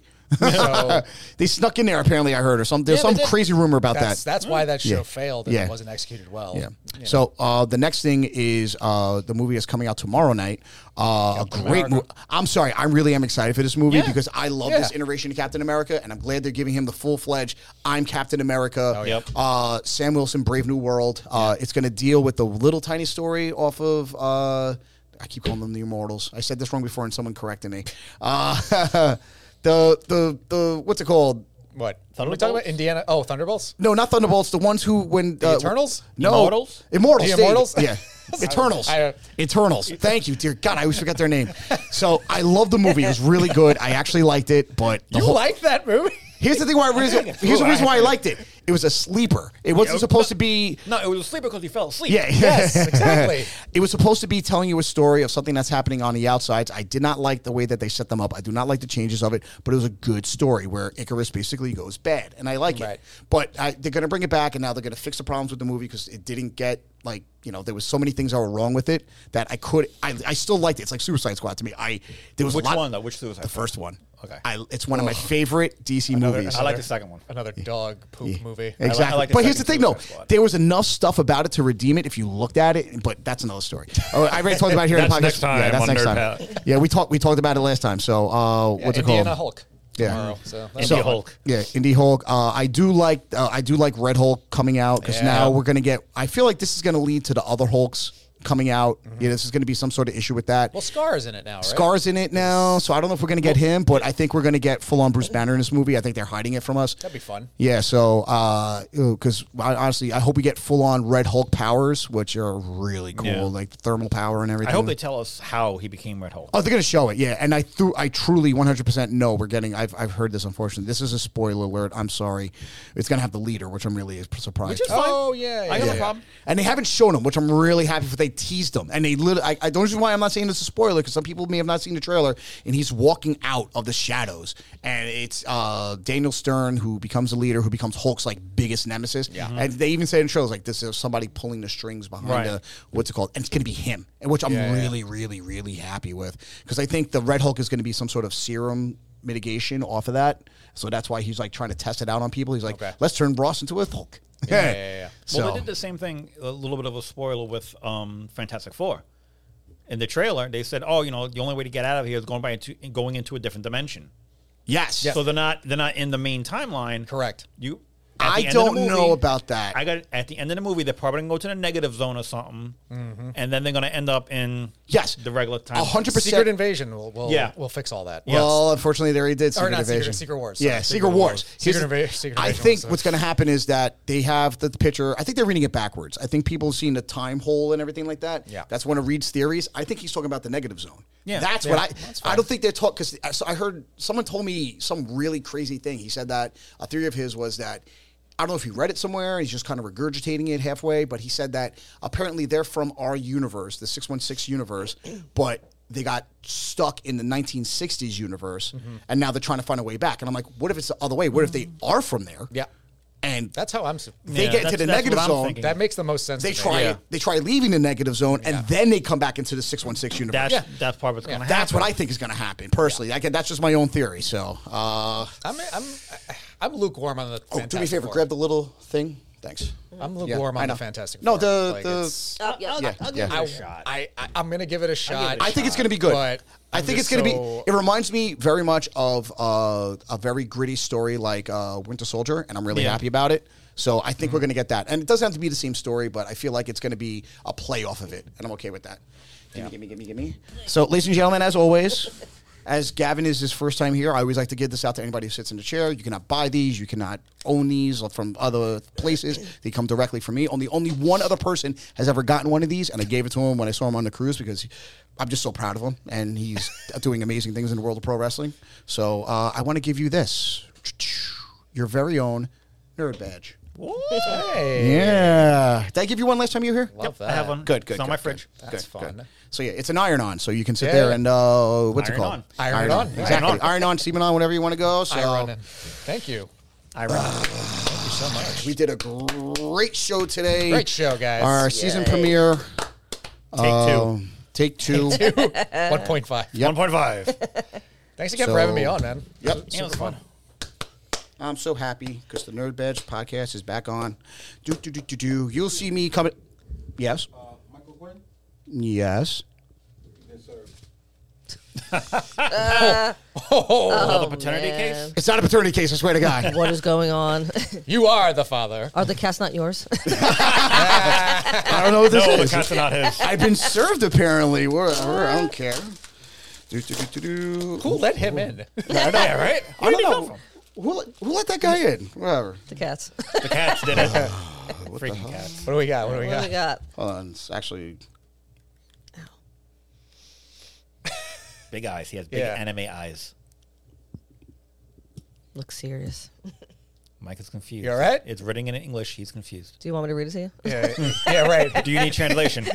So
They snuck in there. Apparently, I heard or some. There's
Yeah, they
some
did.
crazy rumor about
that's
that.
that's why that show
Yeah.
failed and
Yeah.
it wasn't executed well.
Yeah.
You know.
So uh, the next thing is uh, the movie is coming out tomorrow night. Uh, a great movie. I'm sorry, I really am excited for this movie
Yeah.
because I love
Yeah.
this iteration of Captain America, and I'm glad they're giving him the full fledged "I'm Captain America."
Oh,
yeah. Yep.
Uh, Sam Wilson, Brave New World. Uh, It's going to deal with the little tiny story off of. Uh, I keep calling them the Immortals. I said this wrong before, and someone corrected me. Uh, the the the what's it called?
What? Are we talking about Indiana? Oh, Thunderbolts?
No, not Thunderbolts. The ones who when
The
uh,
Eternals?
No,
Immortals?
Immortals.
The
there you go.
Immortals?
Yeah, Eternals.
I- I-
Eternals. Thank you, dear God. I always forget their name. So I love the movie. It was really good. I actually liked it, but the
You
whole,
like that movie?
here's the thing. Why I reason, here's the reason why I liked it. It was a sleeper. It wasn't supposed to be.
No, it was a sleeper because he fell asleep.
Yeah.
Yes, exactly.
It was supposed to be telling you a story of something that's happening on the outsides. I did not like the way that they set them up. I do not like the changes of it, but it was a good story where Icarus basically goes bad, and I like
Right.
it. But I, they're going to bring it back, and now they're going to fix the problems with the movie because it didn't get like you know there was so many things that were wrong with it that I could I, I still liked it. It's like Suicide Squad to me. I there was
Which
a lot,
one though? Which Suicide?
The first one.
Okay.
I, it's one of my favorite D C movies.
I like the second one.
Another dog poop movie.
Exactly.
I like the
but here's the
second
thing, though.
Suicide Squad.
There was enough stuff about it to redeem it if you looked at it, but that's another story. Oh, I already talked about it here in the
That's
podcast.
next time
yeah, that's
on
next
Nerd
time.
Pat.
Yeah, we talked we talked about it last time. So, uh,
Yeah,
what's it
Indiana
called?
Hulk.
Yeah.
Tomorrow, so
Indie
So-
Hulk.
Yeah, Indie Hulk. Uh, I do like uh, I do like Red Hulk coming out because
Yeah.
now we're gonna get. I feel like this is gonna lead to the other Hulks coming out. Yeah, this is gonna be some sort of issue with that.
Well, Scar's in it now, right?
Scar's in it now, so I don't know if we're gonna get him, but I think we're gonna get full on Bruce Banner in this movie. I think they're hiding it from us.
That'd be fun.
Yeah, so because I honestly, I hope we get full on Red Hulk powers, which are really cool,
Yeah.
like thermal power and
I
everything.
hope they tell us how he became Red Hulk.
Oh, they're gonna show it, yeah. And I through, I truly one hundred percent know we're getting. I've I've heard this. Unfortunately, this is a spoiler alert. I'm sorry. It's gonna have the leader, which I'm really surprised.
Which is fine.
Oh, yeah.
I
yeah,
got no
yeah.
problem.
And they haven't shown them, which I'm really happy for. They teased them, and they literally. I, I don't know why I'm not saying this is a spoiler because some people may have not seen the trailer. And he's walking out of the shadows, and it's uh, Daniel Stern who becomes the leader, who becomes Hulk's like biggest nemesis. Yeah. And they even say in trailers like this is somebody pulling the strings behind
Right.
the what's it called, and it's going to be him, and which I'm
Yeah, yeah.
really, really, really happy with because I think the Red Hulk is going to be some sort of serum mitigation off of that. So that's why he's like trying to test it out on people. He's like,
Okay.
let's turn Ross into a Hulk.
Yeah, yeah, yeah, yeah.
So
Well, they did the same thing, a little bit of a spoiler with um, Fantastic Four. In the trailer, they said, "Oh, you know, the only way to get out of here is going by into, going into a different dimension."
yes,
So they're not they're not in the main timeline.
Correct.
You. at
I
the end of the
don't know
movie-
about that.
I got at the end of the movie, they're probably gonna go to the negative zone or something, and then they're gonna end up in
Yes.
the regular time.
A hundred percent.
Secret Invasion will will,
Yeah.
will fix all that.
Well, unfortunately, they already did
Or
Secret
not Secret-
Invasion.
Secret Wars,
Yeah,
sorry.
Secret,
Secret
Wars.
Wars.
Here's
Secret
the-
Inva- Secret
I
Invasion
think
was, uh,
what's going to happen is that they have the, the picture. I think they're reading it backwards. I think people have seen the time hole and everything like that.
Yeah.
That's one of Reed's theories. I think he's talking about the negative zone.
Yeah.
That's
Yeah,
what I.
that's
I don't think they're talking because so I heard someone told me some really crazy thing. He said that a theory of his was that. I don't know if he read it somewhere. He's just kind of regurgitating it halfway, but he said that apparently they're from our universe, the six one six universe, but they got stuck in the nineteen sixties universe, and now they're trying to find a way back. And I'm like, what if it's the other way? What if they are from there?
Yeah.
And
That's how I'm. su-
they
Yeah,
get into
that's-
the
that's
negative
what I'm
zone.
thinking.
That makes the most sense.
They
to me.
try
Yeah.
they try leaving the negative zone,
Yeah.
and then they come back into the six one six universe.
That's that's part of what's gonna happen.
That's what I think is going to happen. Personally, I get, that's just my own theory. So, uh,
I'm I'm I'm lukewarm on the.
oh,
Fantastic
do me a favor,
Four.
grab the little thing. Thanks.
I'm
Yeah,
lukewarm
I
on
know.
the Fantastic
No,
Four.
the-
Like,
the-
it's-
Oh, yes.
Yeah,
I'll give
yeah.
it
I,
a shot.
I, I I'm gonna give it a shot.
I think it's going to be good.
But
I
I'm
think it's
just
going to
so-
be. It reminds me very much of uh, a very gritty story like uh, Winter Soldier, and I'm really
Yeah.
happy about it. So I think
Mm-hmm.
we're going to get that, and it doesn't have to be the same story, but I feel like it's going to be a play off of it, and I'm okay with that. Gimme, gimme, gimme, gimme. So, ladies and gentlemen, as always, as Gavin is his first time here, I always like to give this out to anybody who sits in the chair. You cannot buy these. You cannot own these from other places. They come directly from me. Only only one other person has ever gotten one of these, and I gave it to him when I saw him on the cruise because I'm just so proud of him, and he's doing amazing things in the world of pro wrestling. So uh, I want to give you this, your very own nerd badge.
Hey,
Yeah. Did I give you one last time you were here?
love that.
I have one.
Good, good.
It's on
good,
my
good.
fridge.
That's
Good,
fun.
good. So yeah, it's an iron on, so you can sit
Yeah,
there
yeah.
and uh, what's
Iron
it called?
on.
Iron on.
Exactly.
Iron on.
Iron on, semen on, whatever you want to go. So
Iron on. Thank you.
I run.
Thank you so much.
we did a great show today.
Great show, guys.
Our season premiere.
Take two.
um, Take two.
one point five.
One point five.
Thanks again
So-
for having me on, man.
Yep.
Yeah, it was fun.
I'm so happy because the Nerd Badge podcast is back on. Do do do do do. You'll see me coming. Yes.
Uh, Michael Gordon?
Yes.
Yes, sir.
Uh,
Oh,
oh,
the paternity
man.
case?
It's not a paternity case, I swear to God.
What is going on?
You are the father.
Are the cats not yours?
I don't know what this
No, the
is.
cats are not his.
I've been served, apparently. Whatever, I don't care. Do, do, do, do, do.
Who let him in?
Yeah, right?
I don't know. Who let, who let that guy in? Whatever.
The cats.
The cats did it. Freaking cats.
What do we got? What do we
What do we
got?
got?
Hold on. It's actually.
Big eyes. He has big
Yeah.
anime eyes.
Looks serious.
Mike is confused.
You all right?
It's written in English. He's confused.
Do you want me to read it to you?
Yeah, yeah, right.
Do you need translation?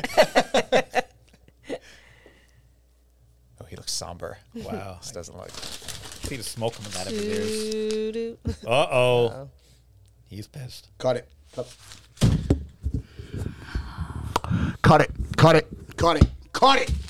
Oh, he looks somber.
Wow.
This doesn't look.
See the smoke coming out of his ears.
Doo-doo.
Uh-oh. He's pissed.
Cut it. Cut. Cut it. Cut it. Cut it. Cut it.